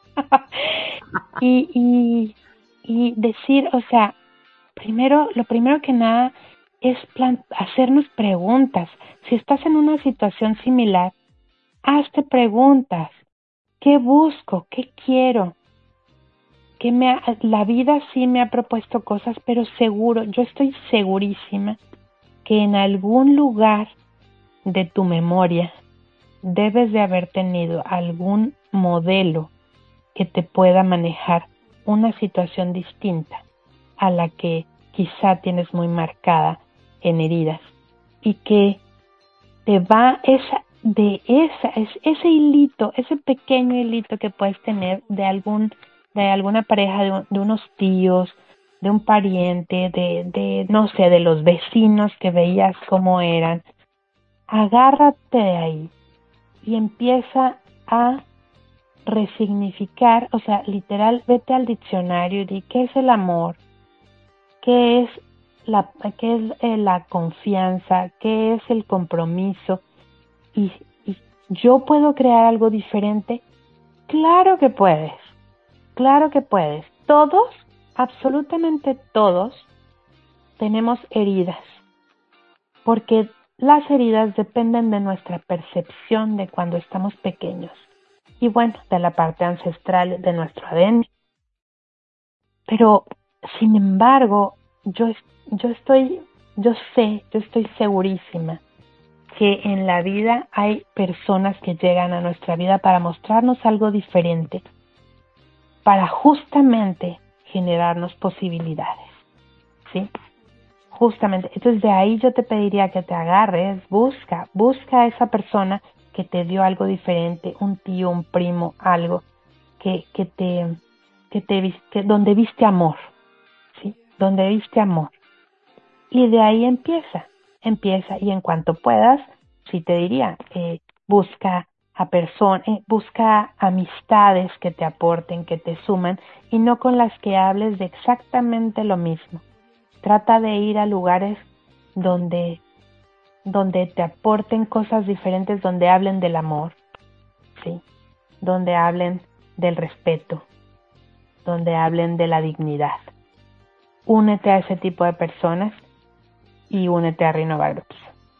y, y, y decir, o sea, primero, lo primero que nada es plan- hacernos preguntas. Si estás en una situación similar, hazte preguntas. ¿Qué busco? ¿Qué quiero? ¿Qué me ha, la vida sí me ha propuesto cosas, pero seguro, yo estoy segurísima que en algún lugar de tu memoria debes de haber tenido algún modelo que te pueda manejar una situación distinta a la que quizá tienes muy marcada en heridas y que te va esa de esa es ese hilito, ese pequeño hilito que puedes tener de algún de alguna pareja, de, un, de unos tíos, de un pariente, de, de no sé, de los vecinos que veías cómo eran. Agárrate de ahí y empieza a resignificar, o sea, literal, vete al diccionario y di qué es el amor, qué es la, qué es eh, la confianza, qué es el compromiso, y, y yo puedo crear algo diferente. Claro que puedes, claro que puedes. Todos, absolutamente todos, tenemos heridas, porque las heridas dependen de nuestra percepción de cuando estamos pequeños. Y bueno, de la parte ancestral de nuestro A D N. Pero, sin embargo, yo, yo estoy, yo sé, yo estoy segurísima que en la vida hay personas que llegan a nuestra vida para mostrarnos algo diferente, para justamente generarnos posibilidades, ¿sí? Justamente. Entonces, de ahí yo te pediría que te agarres, busca, busca a esa persona que te dio algo diferente, un tío, un primo, algo que, que te, que te, que, donde viste amor, ¿sí? Donde viste amor. Y de ahí empieza, empieza, y en cuanto puedas, sí te diría, eh, busca a personas, eh, busca amistades que te aporten, que te suman, y no con las que hables de exactamente lo mismo. Trata de ir a lugares donde donde te aporten cosas diferentes, donde hablen del amor, ¿sí? Donde hablen del respeto, donde hablen de la dignidad. Únete a ese tipo de personas y únete a Renova Groups.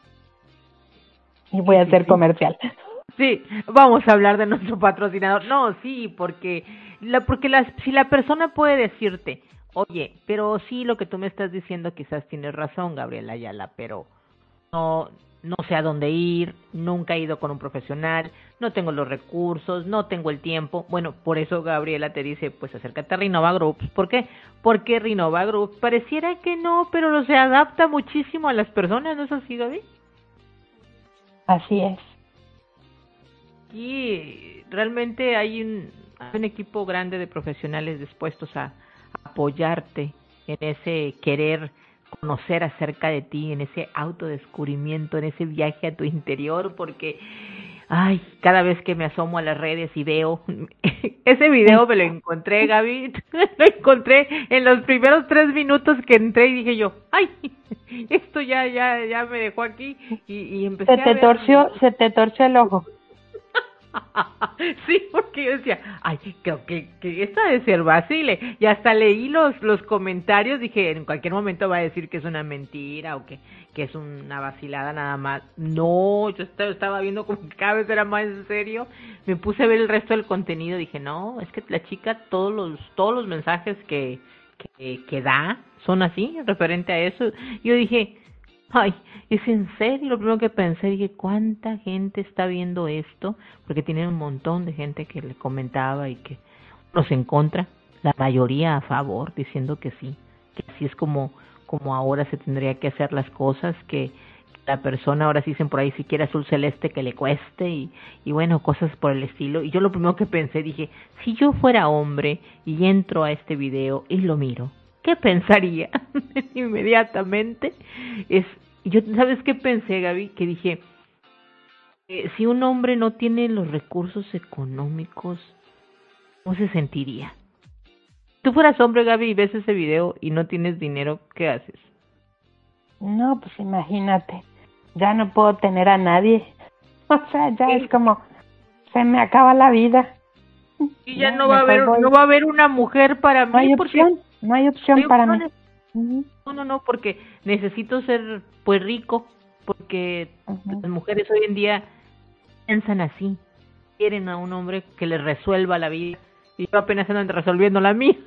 Y voy sí, a hacer sí, comercial. Sí, vamos a hablar de nuestro patrocinador. No, sí, porque la, porque la, si la persona puede decirte, oye, pero sí, lo que tú me estás diciendo quizás tienes razón, Gabriela Ayala, pero no no sé a dónde ir, nunca he ido con un profesional, no tengo los recursos, no tengo el tiempo. Bueno, por eso Gabriela te dice, pues acércate a Renova Groups. ¿Por qué? Porque Renova Groups pareciera que no, pero se adapta muchísimo a las personas, ¿no es así, Gaby? Así es. Y realmente hay un, hay un equipo grande de profesionales dispuestos a, a apoyarte en ese querer conocer acerca de ti, en ese autodescubrimiento, en ese viaje a tu interior, porque ay, cada vez que me asomo a las redes y veo ese video, me lo encontré, Gaby, lo encontré en los primeros tres minutos que entré y dije yo, ay, esto ya ya ya me dejó aquí y, y empecé se te a ver... torció, se te torció el ojo. Sí, porque yo decía, ay, creo que, que esta debe ser Basile, y hasta leí los los comentarios, dije, en cualquier momento va a decir que es una mentira o que, que es una vacilada nada más. No, yo estaba, estaba viendo como que cada vez era más en serio, me puse a ver el resto del contenido, dije, no, es que la chica, todos los todos los mensajes que, que, que da son así, referente a eso. Yo dije, ay, es en serio, lo primero que pensé, dije, ¿cuánta gente está viendo esto? Porque tiene un montón de gente que le comentaba y que nos en contra, la mayoría a favor, diciendo que sí, que así es como, como ahora se tendría que hacer las cosas, que la persona, ahora sí dicen por ahí, si quiere azul celeste, que le cueste, y, y bueno, cosas por el estilo. Y yo lo primero que pensé, dije, si yo fuera hombre y entro a este video y lo miro, ¿qué pensaría? Inmediatamente es, Y yo, ¿sabes qué pensé, Gaby? Que dije, eh, si un hombre no tiene los recursos económicos, ¿cómo se sentiría? Si tú fueras hombre, Gaby, y ves ese video y no tienes dinero, ¿qué haces? No, pues imagínate, ya no puedo tener a nadie. O sea, ya es como, se me acaba la vida. Y ya no va a haber, voy. no va a haber una mujer para mí. No hay opción, no hay opción para mí. No, no, no, porque necesito ser, pues, rico, porque uh-huh. las mujeres hoy en día piensan así, quieren a un hombre que les resuelva la vida, y yo apenas ando resolviendo la mía.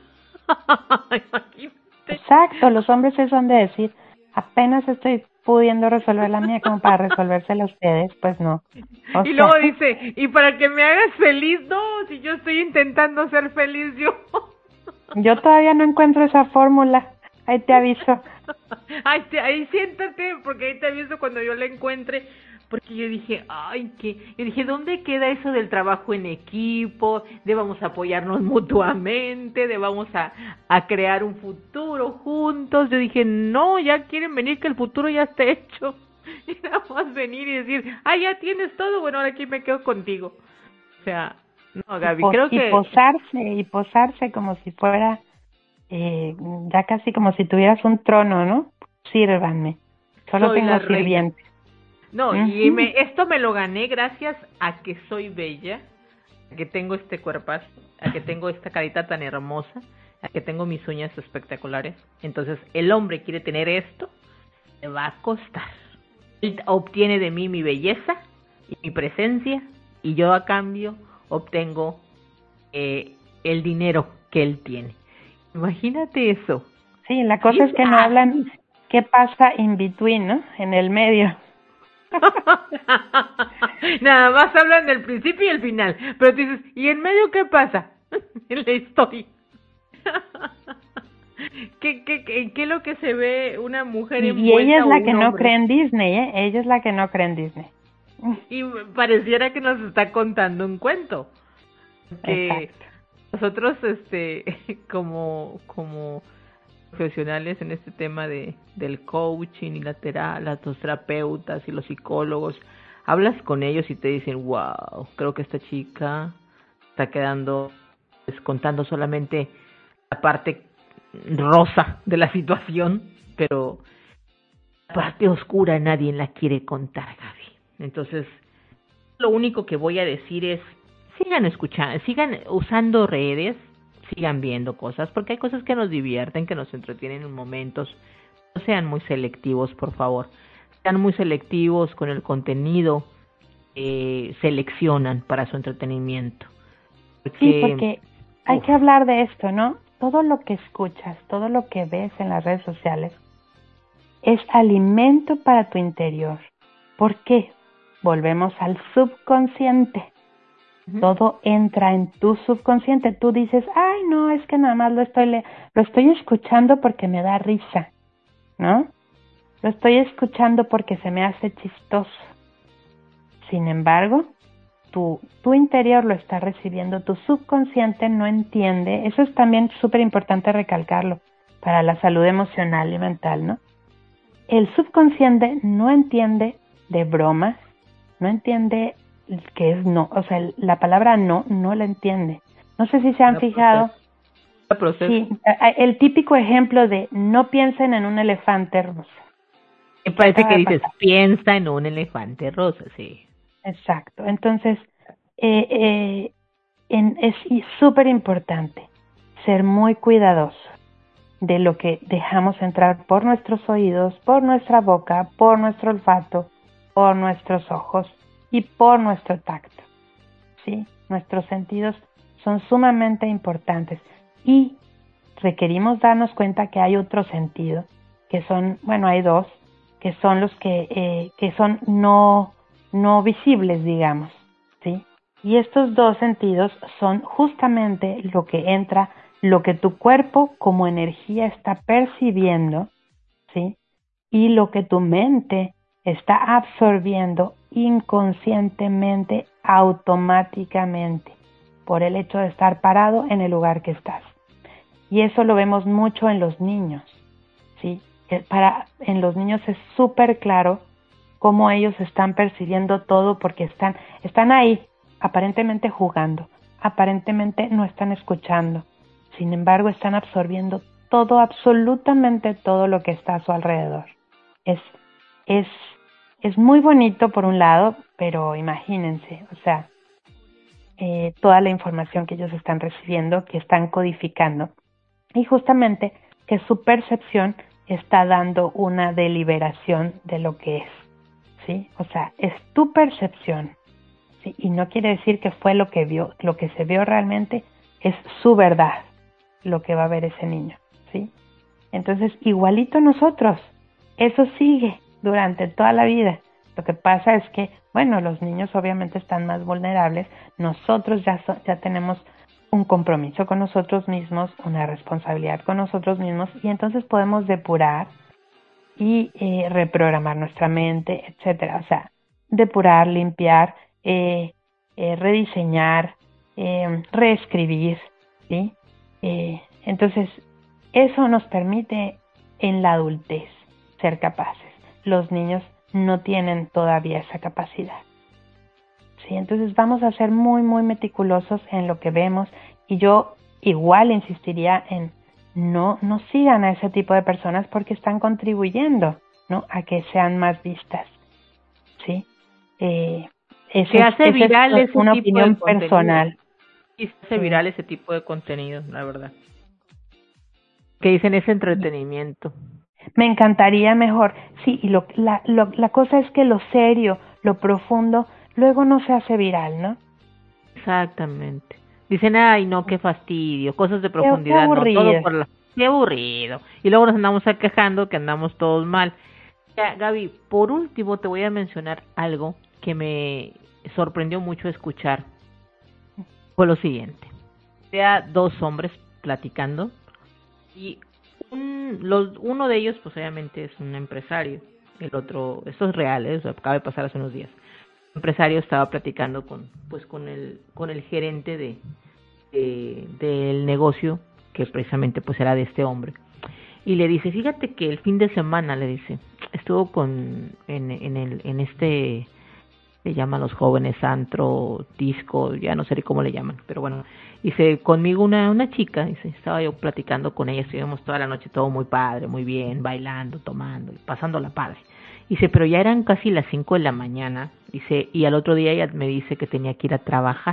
Exacto, los hombres eso han de decir, apenas estoy pudiendo resolver la mía como para resolvérsela a ustedes, pues no. O y sea, luego dice, y para que me hagas feliz, no, si yo estoy intentando ser feliz yo. Yo todavía no encuentro esa fórmula, ahí te aviso. Ay, te, ahí siéntate, porque ahí te aviso cuando yo la encuentre, porque yo dije, ay, que, yo dije, ¿dónde queda eso del trabajo en equipo? Debamos apoyarnos mutuamente, debamos a, a crear un futuro juntos. Yo dije, no, ya quieren venir que el futuro ya está hecho. Y nada más venir y decir, ah, ya tienes todo, bueno, ahora aquí me quedo contigo. O sea, no, Gaby, y creo y que... Y posarse, y posarse como si fuera, eh, ya casi como si tuvieras un trono, ¿no? Sírvanme, solo Soy tengo sirvientes. No, uh-huh. y me, esto me lo gané gracias a que soy bella, a que tengo este cuerpazo, a que tengo esta carita tan hermosa, a que tengo mis uñas espectaculares. Entonces, el hombre quiere tener esto, le va a costar. Él obtiene de mí mi belleza y mi presencia, y yo a cambio obtengo eh, el dinero que él tiene. Imagínate eso. Sí, la cosa es que no hablan qué pasa in between, ¿no? En el medio. Nada más hablan del principio y el final, pero tú dices, ¿y en medio qué pasa? En la historia. ¿Qué, qué, qué, ¿Qué es lo que se ve una mujer envuelta? Y ella es la que hombre? no cree en Disney, ¿eh? Ella es la que no cree en Disney. Y pareciera que nos está contando un cuento. Que exacto. Nosotros, este, como, como profesionales en este tema de del coaching y la tera, las los terapeutas y los psicólogos, hablas con ellos y te dicen, wow, creo que esta chica está quedando pues, contando solamente la parte rosa de la situación, pero la parte oscura nadie la quiere contar, Gaby. Entonces, lo único que voy a decir es, sigan escuchando, sigan usando redes, sigan viendo cosas, porque hay cosas que nos divierten, que nos entretienen en momentos. No sean muy selectivos, por favor. Sean muy selectivos con el contenido que seleccionan para su entretenimiento. Porque, sí, porque hay uf. que hablar de esto, ¿no? Todo lo que escuchas, todo lo que ves en las redes sociales es alimento para tu interior. ¿Por qué? Volvemos al subconsciente. Todo entra en tu subconsciente. Tú dices, ay, no, es que nada más lo estoy le- lo estoy escuchando porque me da risa, ¿no? Lo estoy escuchando porque se me hace chistoso. Sin embargo, tu, tu interior lo está recibiendo, tu subconsciente no entiende. Eso es también súper importante recalcarlo para la salud emocional y mental, ¿no? El subconsciente no entiende de bromas, no entiende que es no, o sea, la palabra no, no la entiende. No sé si se han la fijado. La proceso. Sí, el típico ejemplo de no piensen en un elefante rosa. Me parece que dices, piensa en un elefante rosa, sí. Exacto. Entonces, eh, eh, en, es súper importante ser muy cuidadosos de lo que dejamos entrar por nuestros oídos, por nuestra boca, por nuestro olfato, por nuestros ojos y por nuestro tacto, ¿sí? Nuestros sentidos son sumamente importantes y requerimos darnos cuenta que hay otro sentido, que son, bueno, hay dos, que son los que, eh, que son no, no visibles, digamos, ¿sí? Y estos dos sentidos son justamente lo que entra, lo que tu cuerpo como energía está percibiendo, ¿sí? Y lo que tu mente está absorbiendo inconscientemente, automáticamente, por el hecho de estar parado en el lugar que estás. Y eso lo vemos mucho en los niños, ¿sí? eh, para en los niños es súper claro cómo ellos están percibiendo todo porque están, están ahí, aparentemente jugando, aparentemente no están escuchando, sin embargo están absorbiendo todo, absolutamente todo lo que está a su alrededor. Es, es, es muy bonito por un lado, pero imagínense, o sea, eh, toda la información que ellos están recibiendo, que están codificando, y justamente que su percepción está dando una deliberación de lo que es, ¿sí? O sea, es tu percepción, ¿sí? Y no quiere decir que fue lo que vio, lo que se vio realmente es su verdad, lo que va a ver ese niño, ¿sí? Entonces, igualito nosotros, eso sigue durante toda la vida. Lo que pasa es que, bueno, los niños obviamente están más vulnerables, nosotros ya, so, ya tenemos un compromiso con nosotros mismos, una responsabilidad con nosotros mismos, y entonces podemos depurar y eh, reprogramar nuestra mente, etcétera. O sea, depurar, limpiar, eh, eh, rediseñar, eh, reescribir, ¿sí? Eh, entonces, eso nos permite en la adultez ser capaces. Los niños no tienen todavía esa capacidad. Sí, entonces vamos a ser muy, muy meticulosos en lo que vemos, y yo igual insistiría en no, no sigan a ese tipo de personas porque están contribuyendo, ¿no?, a que sean más vistas, ¿sí? Eh, eso se hace es, viral es ese una tipo opinión de contenido. personal. Y se hace sí. viral ese tipo de contenido, la verdad. Que dicen es entretenimiento. Me encantaría mejor. Sí, y lo, la, lo, la cosa es que lo serio, lo profundo, luego no se hace viral, ¿no? Exactamente. Dicen, ay, no, qué fastidio, cosas de profundidad, qué no, todo por la... Qué aburrido. Y luego nos andamos quejando que andamos todos mal. Ya, Gaby, por último te voy a mencionar algo que me sorprendió mucho escuchar. Fue lo siguiente. Había dos hombres platicando y un, los, uno de ellos, pues obviamente es un empresario. El otro, esto es real, ¿eh? O sea, acaba de pasar hace unos días. El empresario estaba platicando con, pues, con el, con el gerente de, de, del negocio, que precisamente pues era de este hombre. Y le dice, fíjate que el fin de semana, le dice, estuvo con, en, en el, en este, le llaman los jóvenes antro, disco, ya no sé cómo le llaman, pero bueno, dice, conmigo una, una chica, dice, estaba yo platicando con ella, estuvimos toda la noche todo muy padre, muy bien, bailando, tomando, pasándola padre. Dice, pero ya eran casi las cinco de la mañana, dice, y al otro día ella me dice que tenía que ir a trabajar.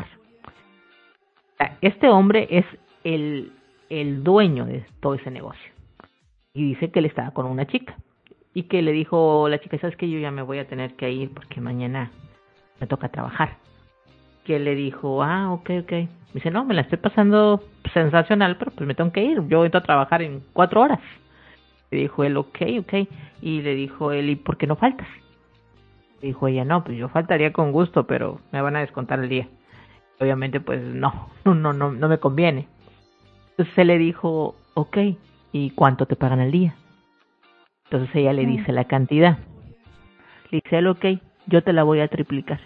Este hombre es el, el dueño de todo ese negocio. Y dice que él estaba con una chica. Y que le dijo la chica, ¿sabes qué? Yo ya me voy a tener que ir porque mañana me toca trabajar. Que le dijo, ah, ok, ok. Dice, no, me la estoy pasando sensacional, pero pues me tengo que ir. Yo entro a trabajar en cuatro horas. Le dijo él, ok, ok. Y le dijo él, ¿y por qué no faltas? Le dijo ella, no, pues yo faltaría con gusto, pero me van a descontar el día. Obviamente, pues no, no, no, no, no me conviene. Entonces él le dijo, ok, ¿y cuánto te pagan al día? Entonces ella le dice la cantidad. Le dice él, ok, yo te la voy a triplicar.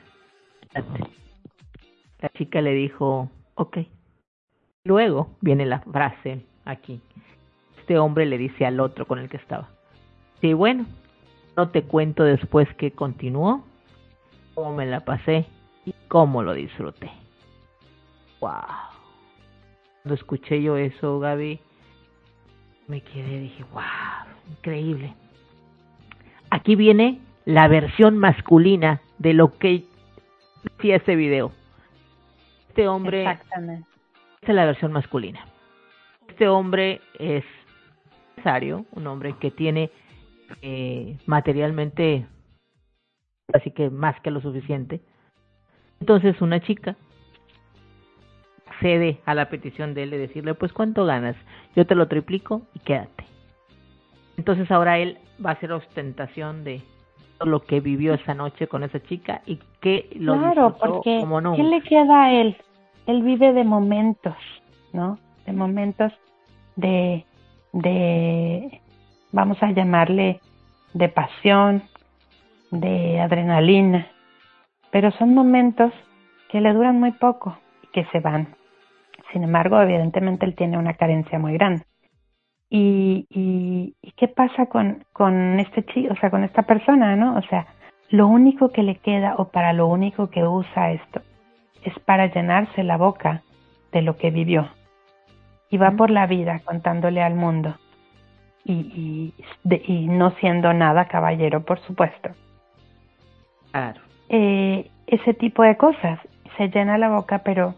La chica le dijo, ok. Luego viene la frase aquí. Este hombre le dice al otro con el que estaba, sí, bueno, no te cuento después que continuó, cómo me la pasé y cómo lo disfruté. Wow. Cuando escuché yo eso, Gaby, me quedé, dije, wow, increíble. Aquí viene la versión masculina de lo que decía ese video. Este hombre, exactamente, esta es la versión masculina. Este hombre es empresario, un hombre que tiene eh, materialmente, así que más que lo suficiente. Entonces una chica accede a la petición de él de decirle, pues ¿cuánto ganas? Yo te lo triplico y quédate. Entonces ahora él va a hacer ostentación de todo lo que vivió esa noche con esa chica y que lo claro, disfrutó porque como nunca. ¿qué le queda a él? Él vive de momentos, ¿no? De momentos de, de, vamos a llamarle, de pasión, de adrenalina, pero son momentos que le duran muy poco y que se van. Sin embargo, evidentemente él tiene una carencia muy grande. Y, y, ¿y qué pasa con, con este chico, o sea, con esta persona, ¿no? O sea, lo único que le queda o para lo único que usa esto es para llenarse la boca de lo que vivió. Y va por la vida contándole al mundo y, y, de, y no siendo nada caballero, por supuesto. Claro. Eh, ese tipo de cosas. Se llena la boca, pero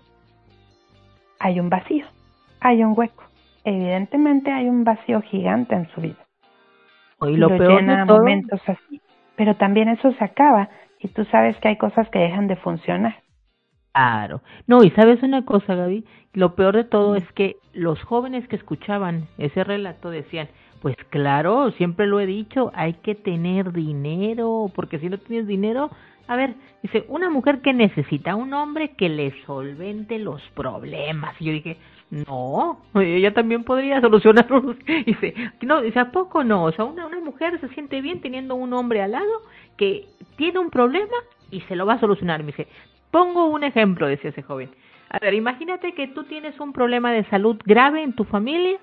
hay un vacío, hay un hueco. Evidentemente hay un vacío gigante en su vida. Y Y lo, lo peor llena de a todo, momentos así. Pero también eso se acaba y tú sabes que hay cosas que dejan de funcionar. claro. No, y sabes una cosa, Gaby, lo peor de todo es que los jóvenes que escuchaban ese relato decían, pues claro, siempre lo he dicho, hay que tener dinero, porque si no tienes dinero, a ver, dice, una mujer que necesita un hombre que le solvente los problemas. Y yo dije, no, ella también podría solucionarlos. Dice, no, dice, ¿a poco no? O sea, una, una mujer se siente bien teniendo un hombre al lado que tiene un problema y se lo va a solucionar. Me dice, pongo un ejemplo, decía ese joven. A ver, imagínate que tú tienes un problema de salud grave en tu familia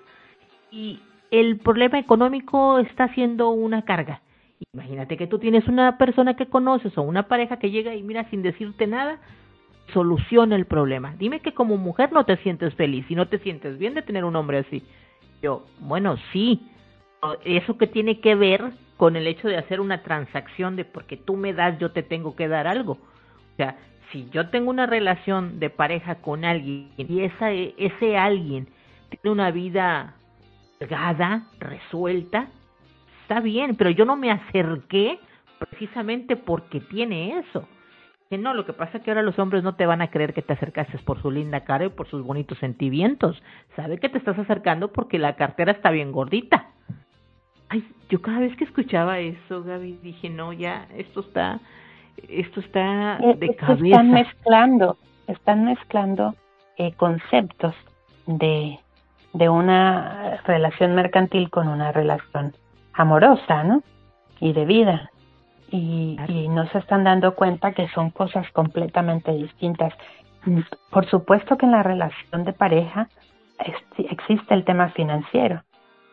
y el problema económico está siendo una carga. Imagínate que tú tienes una persona que conoces o una pareja que llega y mira sin decirte nada, soluciona el problema. Dime que como mujer no te sientes feliz y no te sientes bien de tener un hombre así. Yo, bueno, sí. ¿Eso que tiene que ver con el hecho de hacer una transacción de porque tú me das, yo te tengo que dar algo? O sea, si yo tengo una relación de pareja con alguien y esa, ese alguien tiene una vida cargada, resuelta, está bien, pero yo no me acerqué precisamente porque tiene eso. Que no, lo que pasa es que ahora los hombres no te van a creer que te acercases por su linda cara y por sus bonitos sentimientos. Sabe que te estás acercando porque la cartera está bien gordita. Ay, yo cada vez que escuchaba eso, Gaby, dije, no, ya, esto está, esto está de Es que cabeza. están mezclando, están mezclando eh, conceptos de, de una relación mercantil con una relación amorosa, ¿no? Y de vida. Y, y no se están dando cuenta que son cosas completamente distintas. Por supuesto que en la relación de pareja es, existe el tema financiero.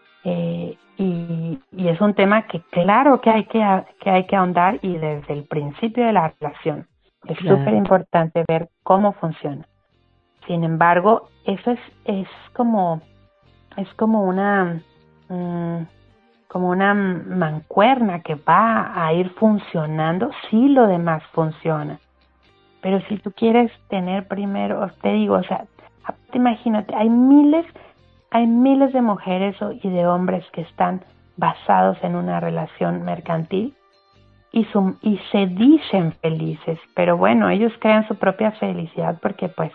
Eh, y, y es un tema que claro que hay que, que hay que ahondar y desde el principio de la relación es súper Claro. importante ver cómo funciona. Sin embargo, eso es es como es como una mmm, como una mancuerna que va a ir funcionando si lo demás funciona. Pero si tú quieres tener primero, te digo, o sea, imagínate, hay miles Hay miles de mujeres y de hombres que están basados en una relación mercantil y, su, y se dicen felices, pero bueno, ellos crean su propia felicidad porque pues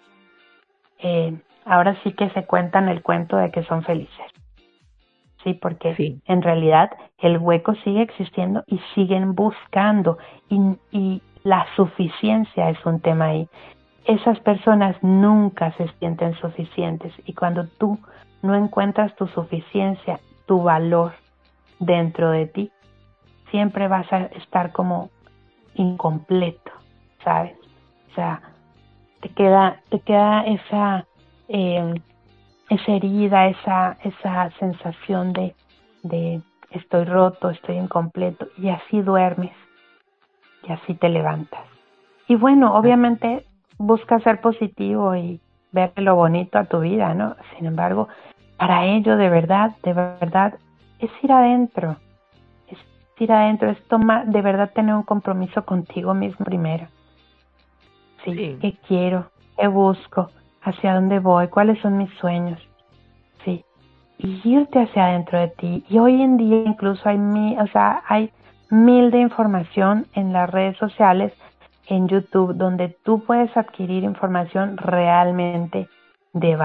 eh, ahora sí que se cuentan el cuento de que son felices. Sí, porque Sí. en realidad el hueco sigue existiendo y siguen buscando y, y la suficiencia es un tema ahí. Esas personas nunca se sienten suficientes y cuando tú no encuentras tu suficiencia, tu valor dentro de ti, siempre vas a estar como incompleto, ¿sabes? O sea, te queda, te queda esa, eh, esa herida, esa, esa sensación de, de estoy roto, estoy incompleto y así duermes y así te levantas. Y bueno, obviamente busca ser positivo y ver lo bonito a tu vida, ¿no? Sin embargo, para ello de verdad, de verdad, es ir adentro, es ir adentro, es tomar, de verdad tener un compromiso contigo mismo primero. Sí, Sí. ¿qué quiero? ¿Qué busco? ¿Hacia dónde voy? ¿Cuáles son mis sueños? Sí, y irte hacia adentro de ti. Y hoy en día incluso hay mil, o sea, hay mil de información en las redes sociales, en YouTube, donde tú puedes adquirir información realmente de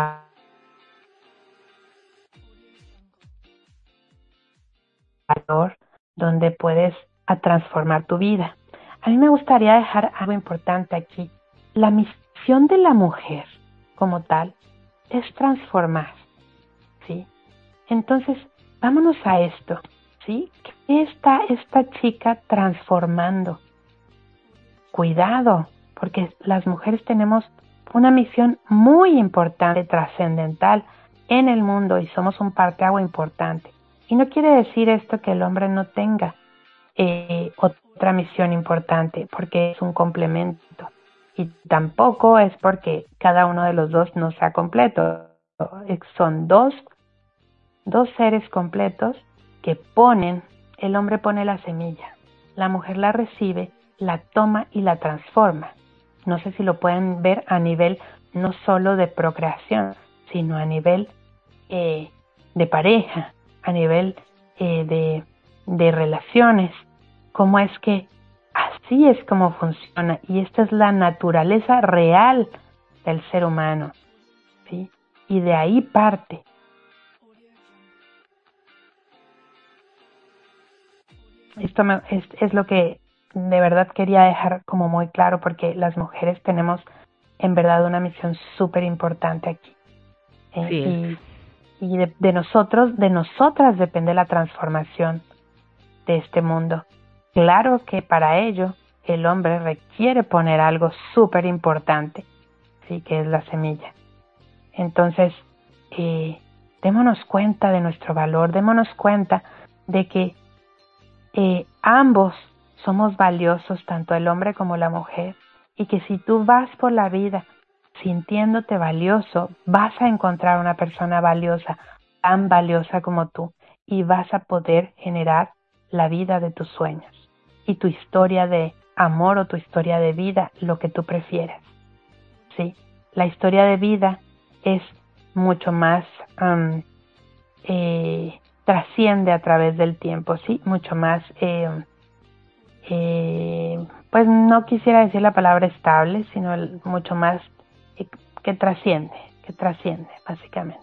valor, donde puedes a transformar tu vida. A mí me gustaría dejar algo importante aquí. La misión de la mujer como tal es transformar, ¿sí? Entonces, vámonos a esto, ¿sí? ¿Qué está esta chica transformando? Cuidado, porque las mujeres tenemos una misión muy importante, trascendental, en el mundo y somos un parteaguas importante. Y no quiere decir esto que el hombre no tenga eh, otra misión importante, porque es un complemento. Y tampoco es porque cada uno de los dos no sea completo. Son dos, dos seres completos que ponen, el hombre pone la semilla, la mujer la recibe, la toma y la transforma. No sé si lo pueden ver a nivel no solo de procreación, sino a nivel eh, de pareja, a nivel eh, de, de relaciones. Cómo es que así es como funciona, y esta es la naturaleza real del ser humano, ¿sí? Y de ahí parte. Esto me, es, es lo que de verdad quería dejar como muy claro, porque las mujeres tenemos en verdad una misión súper importante aquí. Eh, Sí es. y y de, de nosotros, de nosotras depende la transformación de este mundo. Claro que para ello el hombre requiere poner algo súper importante, sí, que es la semilla. Entonces, eh, démonos cuenta de nuestro valor, démonos cuenta de que eh, ambos somos valiosos, tanto el hombre como la mujer, y que si tú vas por la vida sintiéndote valioso, vas a encontrar una persona valiosa, tan valiosa como tú, y vas a poder generar la vida de tus sueños y tu historia de amor o tu historia de vida, lo que tú prefieras. ¿Sí? La historia de vida es mucho más, um, eh, trasciende a través del tiempo, ¿sí? Mucho más, eh, eh, pues no quisiera decir la palabra estable, sino el, mucho más eh, que trasciende, que trasciende, básicamente.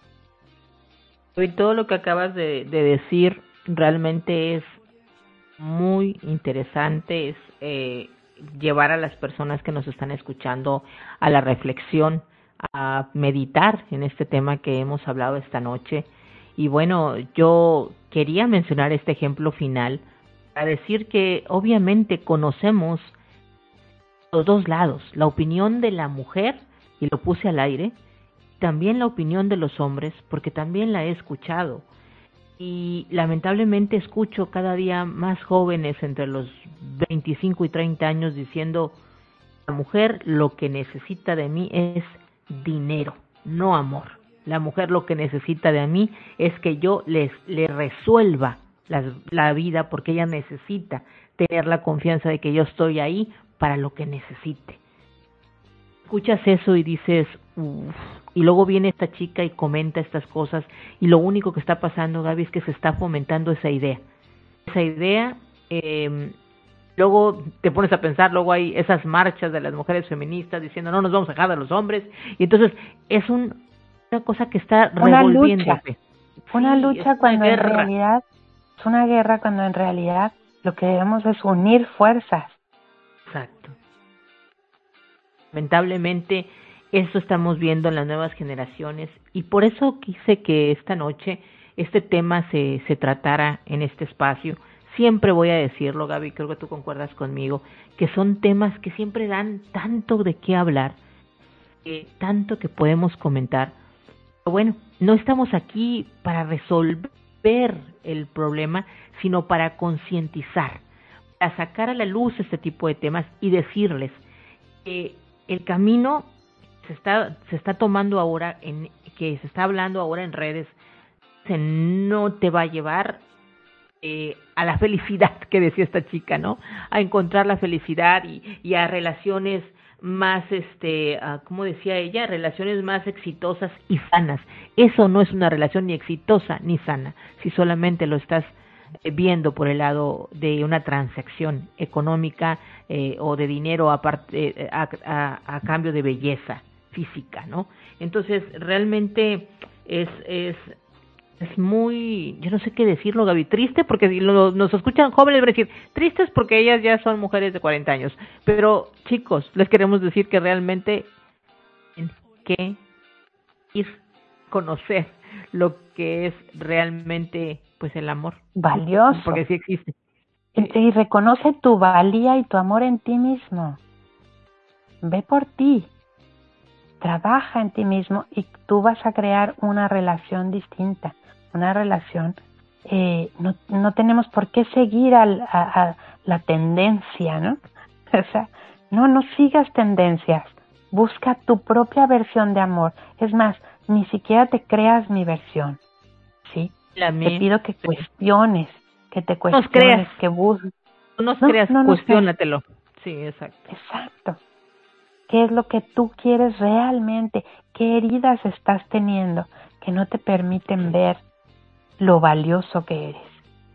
Y todo lo que acabas de, de decir realmente es muy interesante, es eh, llevar a las personas que nos están escuchando a la reflexión, a meditar en este tema que hemos hablado esta noche. Y bueno, yo quería mencionar este ejemplo final para decir que obviamente conocemos los dos lados, la opinión de la mujer, y lo puse al aire, también la opinión de los hombres, porque también la he escuchado. Y lamentablemente escucho cada día más jóvenes entre los veinticinco y treinta años diciendo: la mujer lo que necesita de mí es dinero, no amor. La mujer lo que necesita de mí es que yo les le resuelva la, la vida, porque ella necesita tener la confianza de que yo estoy ahí para lo que necesite. Escuchas eso y dices, uff, y luego viene esta chica y comenta estas cosas, y lo único que está pasando, Gaby, es que se está fomentando esa idea. Esa idea, eh, luego te pones a pensar, luego hay esas marchas de las mujeres feministas diciendo no nos vamos a dejar de los hombres, y entonces es un, una cosa que está una revolviéndose. Lucha. Una sí, lucha cuando en realidad, es una guerra cuando en realidad lo que debemos es unir fuerzas. Exacto. Lamentablemente eso estamos viendo en las nuevas generaciones, y por eso quise que esta noche este tema se, se tratara en este espacio. Siempre voy a decirlo, Gaby, creo que tú concuerdas conmigo, que son temas que siempre dan tanto de qué hablar, eh, tanto que podemos comentar. Pero bueno, no estamos aquí para resolver el problema, sino para concientizar, para sacar a la luz este tipo de temas y decirles que el camino se está se está tomando ahora, en que se está hablando ahora en redes, se no te va a llevar eh, a la felicidad que decía esta chica, ¿no? A encontrar la felicidad y, y a relaciones más, este, uh, ¿cómo decía ella? Relaciones más exitosas y sanas. Eso no es una relación ni exitosa ni sana, si solamente lo estás viendo por el lado de una transacción económica eh, o de dinero aparte, eh, a, a, a cambio de belleza física, ¿no? Entonces realmente es es es muy, yo no sé qué decirlo, Gaby, triste, porque si lo, nos escuchan jóvenes van a decir tristes porque ellas ya son mujeres de cuarenta años, pero chicos, les queremos decir que realmente hay que ir a conocer lo que es realmente pues el amor valioso, porque sí existe, y, y reconoce tu valía y tu amor en ti mismo. Ve por ti, trabaja en ti mismo y tú vas a crear una relación distinta, una relación, eh, no, no tenemos por qué seguir al, a, a la tendencia, ¿no? O sea, no, no sigas tendencias, busca tu propia versión de amor. Es más, ni siquiera te creas mi versión, ¿sí? La te pido que sí. cuestiones, que te cuestiones, creas. que busques. No nos No, creas, no nos cuestiónatelo. Sí, exacto. Exacto. ¿Qué es lo que tú quieres realmente? ¿Qué heridas estás teniendo que no te permiten ver lo valioso que eres?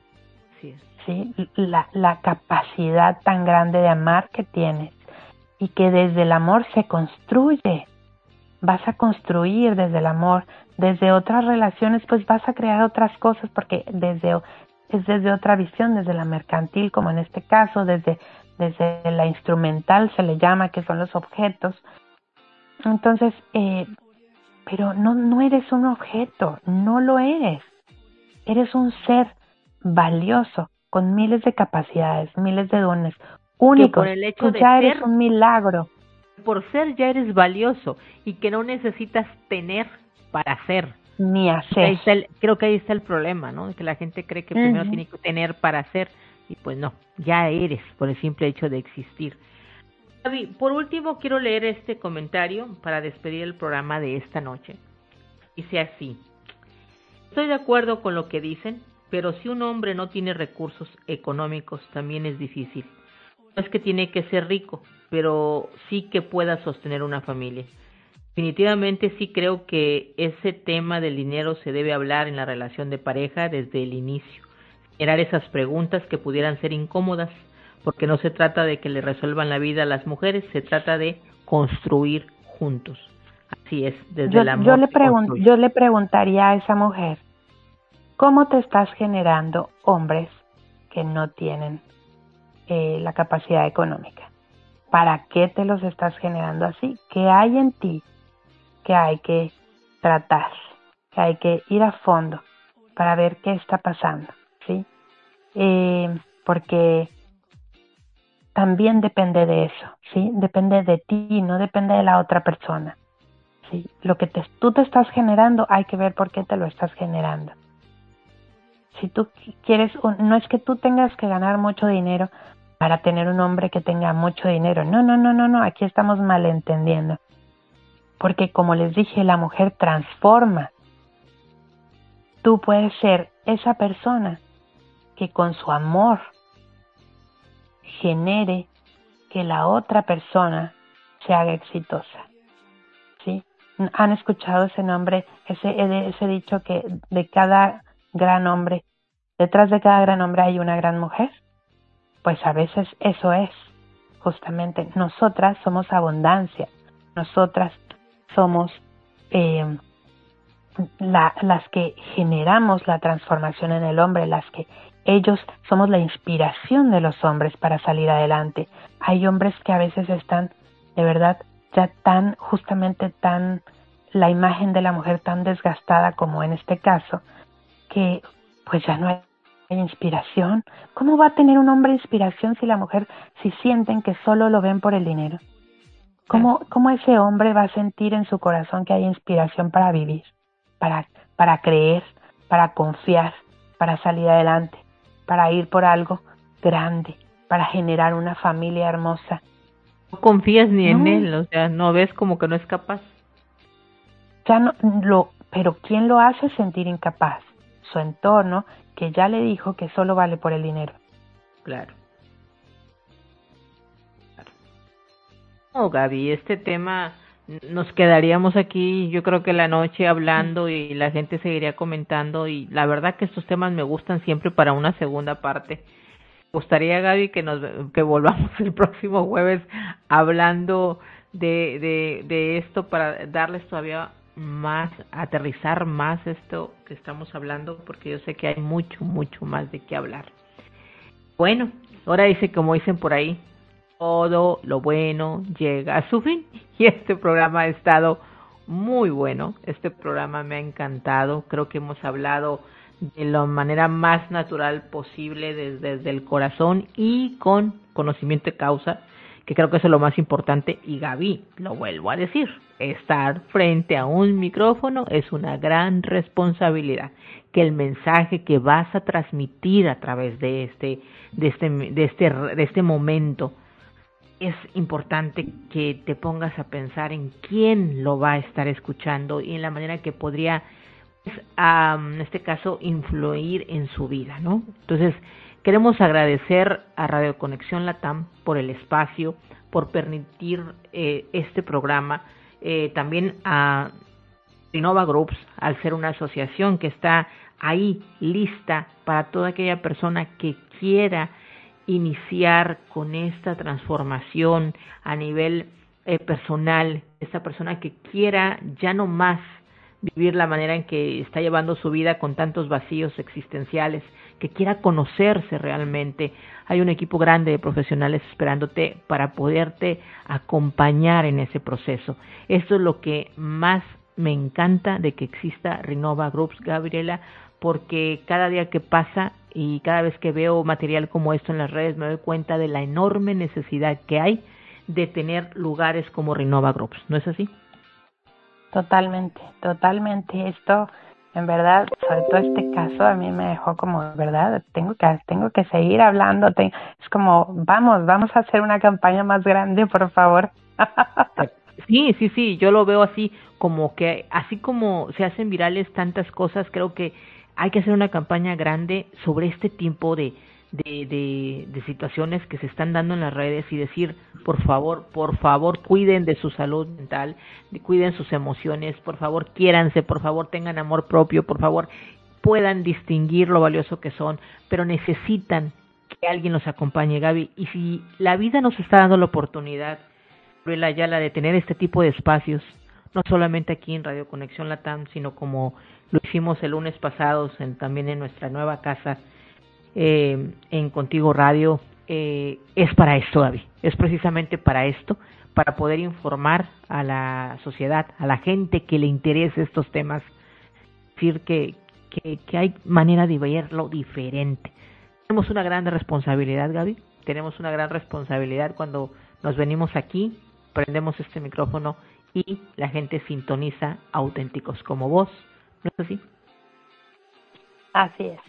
Sí, es. ¿Sí? La, la capacidad tan grande de amar que tienes y que desde el amor se construye. Vas a construir desde el amor, desde otras relaciones, pues vas a crear otras cosas porque desde es desde otra visión, desde la mercantil, como en este caso, desde desde la instrumental se le llama, que son los objetos. Entonces, eh, pero no, no eres un objeto, no lo eres. Eres un ser valioso, con miles de capacidades, miles de dones, únicos. Que por el hecho Tú de ya ser, eres un milagro. Por ser ya eres valioso y que no necesitas tener para ser. Ni hacer. Ahí está el, creo que ahí está el problema, ¿no? Que la gente cree que primero Uh-huh. tiene que tener para ser y pues no, ya eres por el simple hecho de existir. Gaby, por último quiero leer este comentario para despedir el programa de esta noche. Dice así: estoy de acuerdo con lo que dicen, pero si un hombre no tiene recursos económicos también es difícil. No es que tiene que ser rico, pero sí que pueda sostener una familia. Definitivamente sí creo que ese tema del dinero se debe hablar en la relación de pareja desde el inicio. Generar esas preguntas que pudieran ser incómodas, porque no se trata de que le resuelvan la vida a las mujeres, se trata de construir juntos. Así es, desde yo, el amor. Yo le, pregun- yo le preguntaría a esa mujer, ¿cómo te estás generando hombres que no tienen eh, la capacidad económica? ¿Para qué te los estás generando así? ¿Qué hay en ti que hay que tratar? Que hay que ir a fondo para ver qué está pasando, ¿sí? Eh, porque también depende de eso, ¿sí? Depende de ti, no depende de la otra persona, ¿sí? Lo que te, tú te estás generando, hay que ver por qué te lo estás generando. Si tú quieres, no es que tú tengas que ganar mucho dinero para tener un hombre que tenga mucho dinero. No, no, no, no, no, aquí estamos malentendiendo. Porque como les dije, la mujer transforma. Tú puedes ser esa persona que con su amor genere que la otra persona se haga exitosa, ¿sí? ¿Han escuchado ese nombre, ese, ese dicho que de cada gran hombre, detrás de cada gran hombre hay una gran mujer? Pues a veces eso es, justamente, nosotras somos abundancia, nosotras somos eh, la, las que generamos la transformación en el hombre, las que ellos somos la inspiración de los hombres para salir adelante. Hay hombres que a veces están, de verdad, ya tan, justamente tan, la imagen de la mujer tan desgastada como en este caso, que pues ya no hay inspiración. ¿Cómo va a tener un hombre inspiración si la mujer, si sienten que solo lo ven por el dinero? ¿Cómo, cómo ese hombre va a sentir en su corazón que hay inspiración para vivir, para, para creer, para confiar, para salir adelante, para ir por algo grande, para generar una familia hermosa? No confías ni no. en él, o sea, no ves como que no es capaz. Ya no lo, pero ¿quién lo hace sentir incapaz? Su entorno, que ya le dijo que solo vale por el dinero. Claro. No, Gaby, este tema nos quedaríamos aquí, yo creo que la noche hablando y la gente seguiría comentando, y la verdad que estos temas me gustan siempre para una segunda parte. Me gustaría, Gaby, que nos que volvamos el próximo jueves hablando de, de, de esto para darles todavía más, aterrizar más esto que estamos hablando, porque yo sé que hay mucho, mucho más de qué hablar. Bueno, ahora dice, como dicen por ahí, todo lo bueno llega a su fin, y este programa ha estado muy bueno. Este programa me ha encantado. Creo que hemos hablado de la manera más natural posible, desde, desde el corazón y con conocimiento de causa, que creo que eso es lo más importante. Y Gaby, lo vuelvo a decir, estar frente a un micrófono es una gran responsabilidad, que el mensaje que vas a transmitir a través de este, de este, de este, de este momento, es importante que te pongas a pensar en quién lo va a estar escuchando y en la manera que podría, pues, um, en este caso, influir en su vida, ¿no? Entonces, queremos agradecer a Radio Conexión Latam por el espacio, por permitir eh, este programa, eh, también a Renova Groups, al ser una asociación que está ahí lista para toda aquella persona que quiera iniciar con esta transformación a nivel eh, personal, esta persona que quiera ya no más vivir la manera en que está llevando su vida con tantos vacíos existenciales, que quiera conocerse realmente. Hay un equipo grande de profesionales esperándote para poderte acompañar en ese proceso. Esto es lo que más me encanta de que exista Renova Groups, Gabriela, porque cada día que pasa y cada vez que veo material como esto en las redes me doy cuenta de la enorme necesidad que hay de tener lugares como Renova Groups, ¿no es así? Totalmente, totalmente. Esto, en verdad, sobre todo este caso, a mí me dejó como, en verdad, tengo que, tengo que seguir hablando. Te, es como, vamos, vamos a hacer una campaña más grande, por favor. Sí, sí, sí, yo lo veo así, como que, así como se hacen virales tantas cosas, creo que hay que hacer una campaña grande sobre este tipo de, de, de, de situaciones que se están dando en las redes y decir, por favor, por favor, cuiden de su salud mental, cuiden sus emociones, por favor, quiéranse, por favor, tengan amor propio, por favor, puedan distinguir lo valioso que son, pero necesitan que alguien los acompañe, Gaby. Y si la vida nos está dando la oportunidad, Gabriela Ayala, de tener este tipo de espacios, no solamente aquí en Radio Conexión Latam, sino como lo hicimos el lunes pasado en, también en nuestra nueva casa, eh, en Contigo Radio, eh, es para esto, Gaby, es precisamente para esto, para poder informar a la sociedad, a la gente que le interese estos temas, decir que, que, que hay manera de verlo diferente. Tenemos una gran responsabilidad, Gaby, tenemos una gran responsabilidad cuando nos venimos aquí, prendemos este micrófono y la gente sintoniza auténticos como vos, ¿no es así? Así es.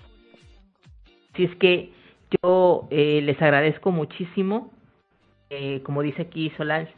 Así es que yo eh, les agradezco muchísimo, eh, como dice aquí Solange,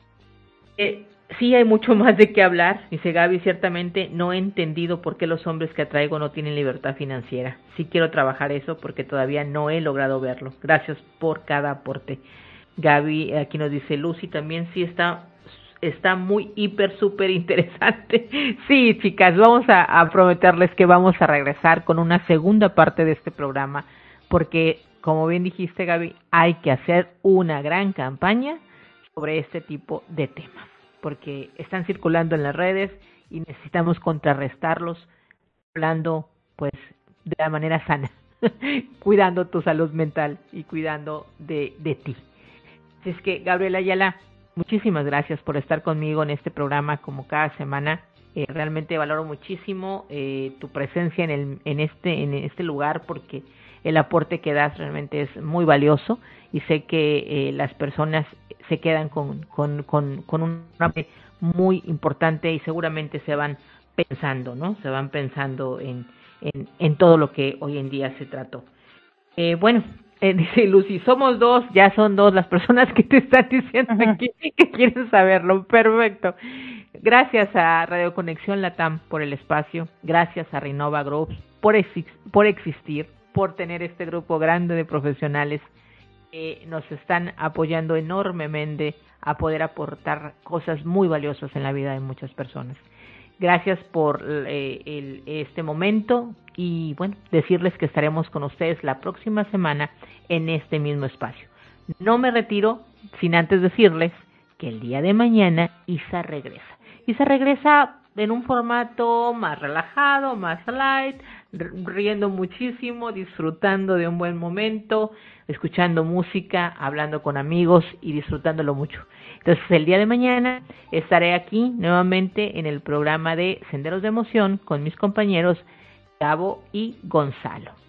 eh, sí hay mucho más de qué hablar, dice Gaby, ciertamente no he entendido por qué los hombres que atraigo no tienen libertad financiera, sí quiero trabajar eso porque todavía no he logrado verlo, gracias por cada aporte. Gaby, aquí nos dice Lucy también, sí está está muy hiper súper interesante. Sí, chicas, vamos a, a prometerles que vamos a regresar con una segunda parte de este programa, porque como bien dijiste, Gaby, hay que hacer una gran campaña sobre este tipo de temas, porque están circulando en las redes y necesitamos contrarrestarlos hablando pues de la manera sana, cuidando tu salud mental y cuidando de, de ti. Así es que, Gabriela Ayala, muchísimas gracias por estar conmigo en este programa como cada semana. Eh, realmente valoro muchísimo eh, tu presencia en, el, en, este, en este lugar porque el aporte que das realmente es muy valioso y sé que eh, las personas se quedan con, con, con, con un aporte muy importante y seguramente se van pensando, ¿no? Se van pensando en, en, en todo lo que hoy en día se trató. Eh, bueno, Eh, dice Lucy, somos dos, ya son dos las personas que te están diciendo aquí que quieren saberlo. Perfecto. Gracias a Radio Conexión Latam por el espacio, gracias a Renova Groups por, ex- por existir, por tener este grupo grande de profesionales que nos están apoyando enormemente a poder aportar cosas muy valiosas en la vida de muchas personas. Gracias por eh, el, este momento y bueno, decirles que estaremos con ustedes la próxima semana en este mismo espacio. No me retiro sin antes decirles que el día de mañana Isa regresa. Isa regresa en un formato más relajado, más light, riendo muchísimo, disfrutando de un buen momento, escuchando música, hablando con amigos y disfrutándolo mucho. Entonces el día de mañana estaré aquí nuevamente en el programa de Senderos de Emoción con mis compañeros Gabo y Gonzalo.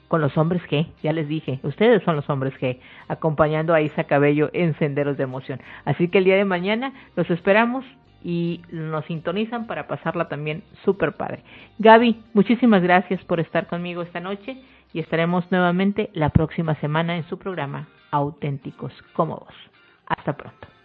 con los hombres G, ya les dije, ustedes son los hombres G, acompañando a Isa Cabello en Senderos de Emoción. Así que el día de mañana los esperamos y nos sintonizan para pasarla también súper padre. Gaby, muchísimas gracias por estar conmigo esta noche y estaremos nuevamente la próxima semana en su programa Auténticos como Vos. Hasta pronto.